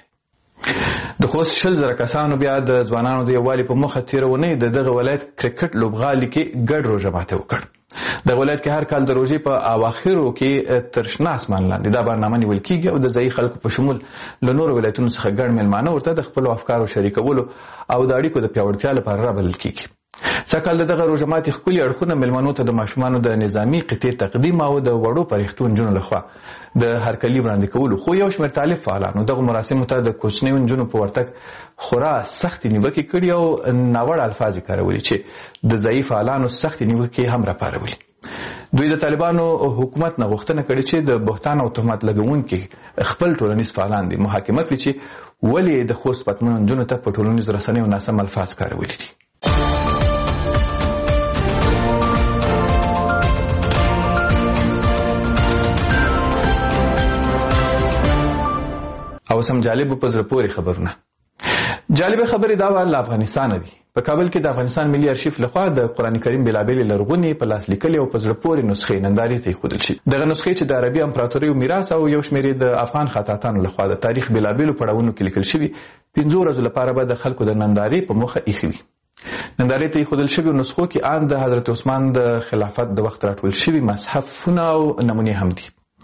د خوست شل زره کسانو بیا د ځوانانو د یووالي په موخه تېره اونۍ د دغه ولایت کرکټ لوبغالي کې ګډ روژه ماتی وکړ. دغه ولایت کې هر کال د روژې په اواخرو کې تر شنه اسمان لاندې دا برنامه نیول کېږي او د ځایي خلکو په شمول له نورو ولایتونو څخه ګڼ میلمانه ورته د خپلو افکارو شریکولو او د اړیکو د پیاوړتیا لپاره رابلل کېږي. سږکال د دغه روژه ماتي ښکلي اړخونه میلمنو ته د ماشومانو د نظامي قطعې تقدیم او د وړو پرښتو نجونو لخوا د هرکلي وړاندې کولو، خو یو شمېر طالب فعالانو دغو مراسمو ته د کوچنیو نجونو په ورتګ خورا سختې نیوکې کړي او ناوړه الفاظ یې کارولي چې د ځایي فعالانو سختې نیوکې هم راپارولي. دوی د طالبانو حکومت نه غوښتنه کړې چې د بهتان او تهمت لګونکي خپل ټولنیز فعالان دي محاکمه کړي چې ولې د خوست پتمنو نجونو ته په ټولنیزو رسنیو ناسم الفاظ کارولي دي. او سم جالب په زړه پورې خبرونه. جالب خبرې دا ول افغانستان دي. په کابل کې د افغانستان ملي ارشیف لخوا د قرآن کریم بېلابېلې لرغونې په لاس لیکلې او په زړه پورې نسخې نندارې ته ایښودل شي. دغه نسخې چې د عربي امپراتوریو میراث او یو شمېر د افغان خطاطانو لخوا د تاریخ بېلابېلو پړاوونو کې لیکل شوي، پنځو ورځو لپاره به د خلکو د نندارې په موخه ایښې وي. نندارې ته ایښودل شویو نسخو کې ان د حضرت عثمان د خلافت د وخت راټول شوي مصحفونه او نمونې هم دي.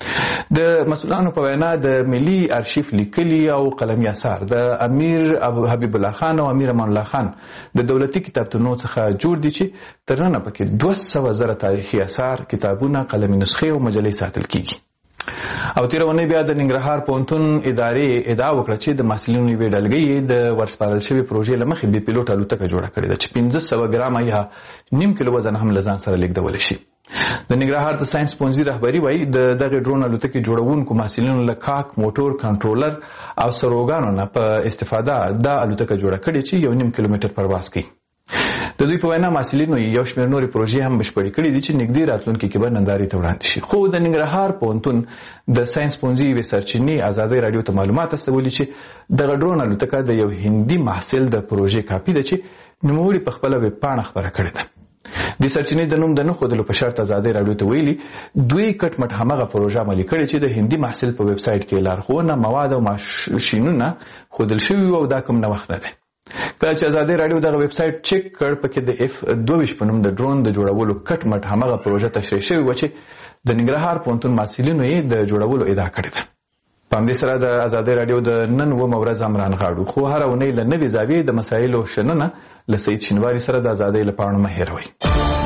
د مسؤلانو په وینا د ملي ارشیف لیکلي او قلمي اثار د امیر ابو حبیب الله خان او امیر امان الله خان د دولتي کتابتونو څخه جوړ دي چې تر نن پکې دوه سوه زره تاریخي اثار، کتابونه، قلمي نسخې او مجلې ساتل کیږي. او تیر ونی بیا د ننګرهار پوهنتون ادارې ادعا وکړه چې د محصلینو یوې ډلګۍ د ورسپارل شوې پروژې له مخې بې پیلوټ الوتکه جوړه کړې ده چې پنځه سوه ګرامه یا نیم کیلو وزن هم له ځان سره لیږدولی شي. د ننګرهار د ساينس پوهنځي رهبري وایي د دغه ډرون الوتکې جوړونکو محصلینو له کاک، موټور، کنټرولر او سروګانو نه په استفاده دا الوتکه جوړه کړې چې یو نیم کیلومتر پرواز کوي. د دوی په وینا محصلینو یو شمېر نورې پروژې هم بشپړې کړې دي چې نږدې راتلونکي کې به نندارې ته وړاندې شي. خو د ننګرهار پوهنتون د ساينس پوهنځي یوې سرچینې ازادۍ راډیو ته معلومات استولي چې دغه ډرون الوتکه د یو هندي محصل د پروژې کاپي ده چې نوموړي په خپله ویبپاڼه خپره کړې ده. د سرچینې د نوم د نه ښودلو په شرط ازادۍ راډیو ته ویلي دوی کټ مټ همغه پروژه عملي کړې چې د هندي محصل په ویب سایټ کې لارښوونه، مواد او ماشینونه ښودل شوي او دا کوم نوښت نه دی. کله چې ازادۍ راډیو دغه ویب سایټ چک کړ پکې د اف دوه ویشت په نوم د ډرون د جوړولو کټ مټ همغه پروژه تشریح شوې وه چې د ننګرهار پوهنتون محصلینو یې د جوړولو ادعا کړې ده. په همدې سره د ازادۍ راډیو د نن اوومه ورځ هم رانغاړو، خو هره اونۍ له نوې زاویې د مسایلو شننه له سعید شینواري سره د ازادۍ له پاڼو مه هېروئ.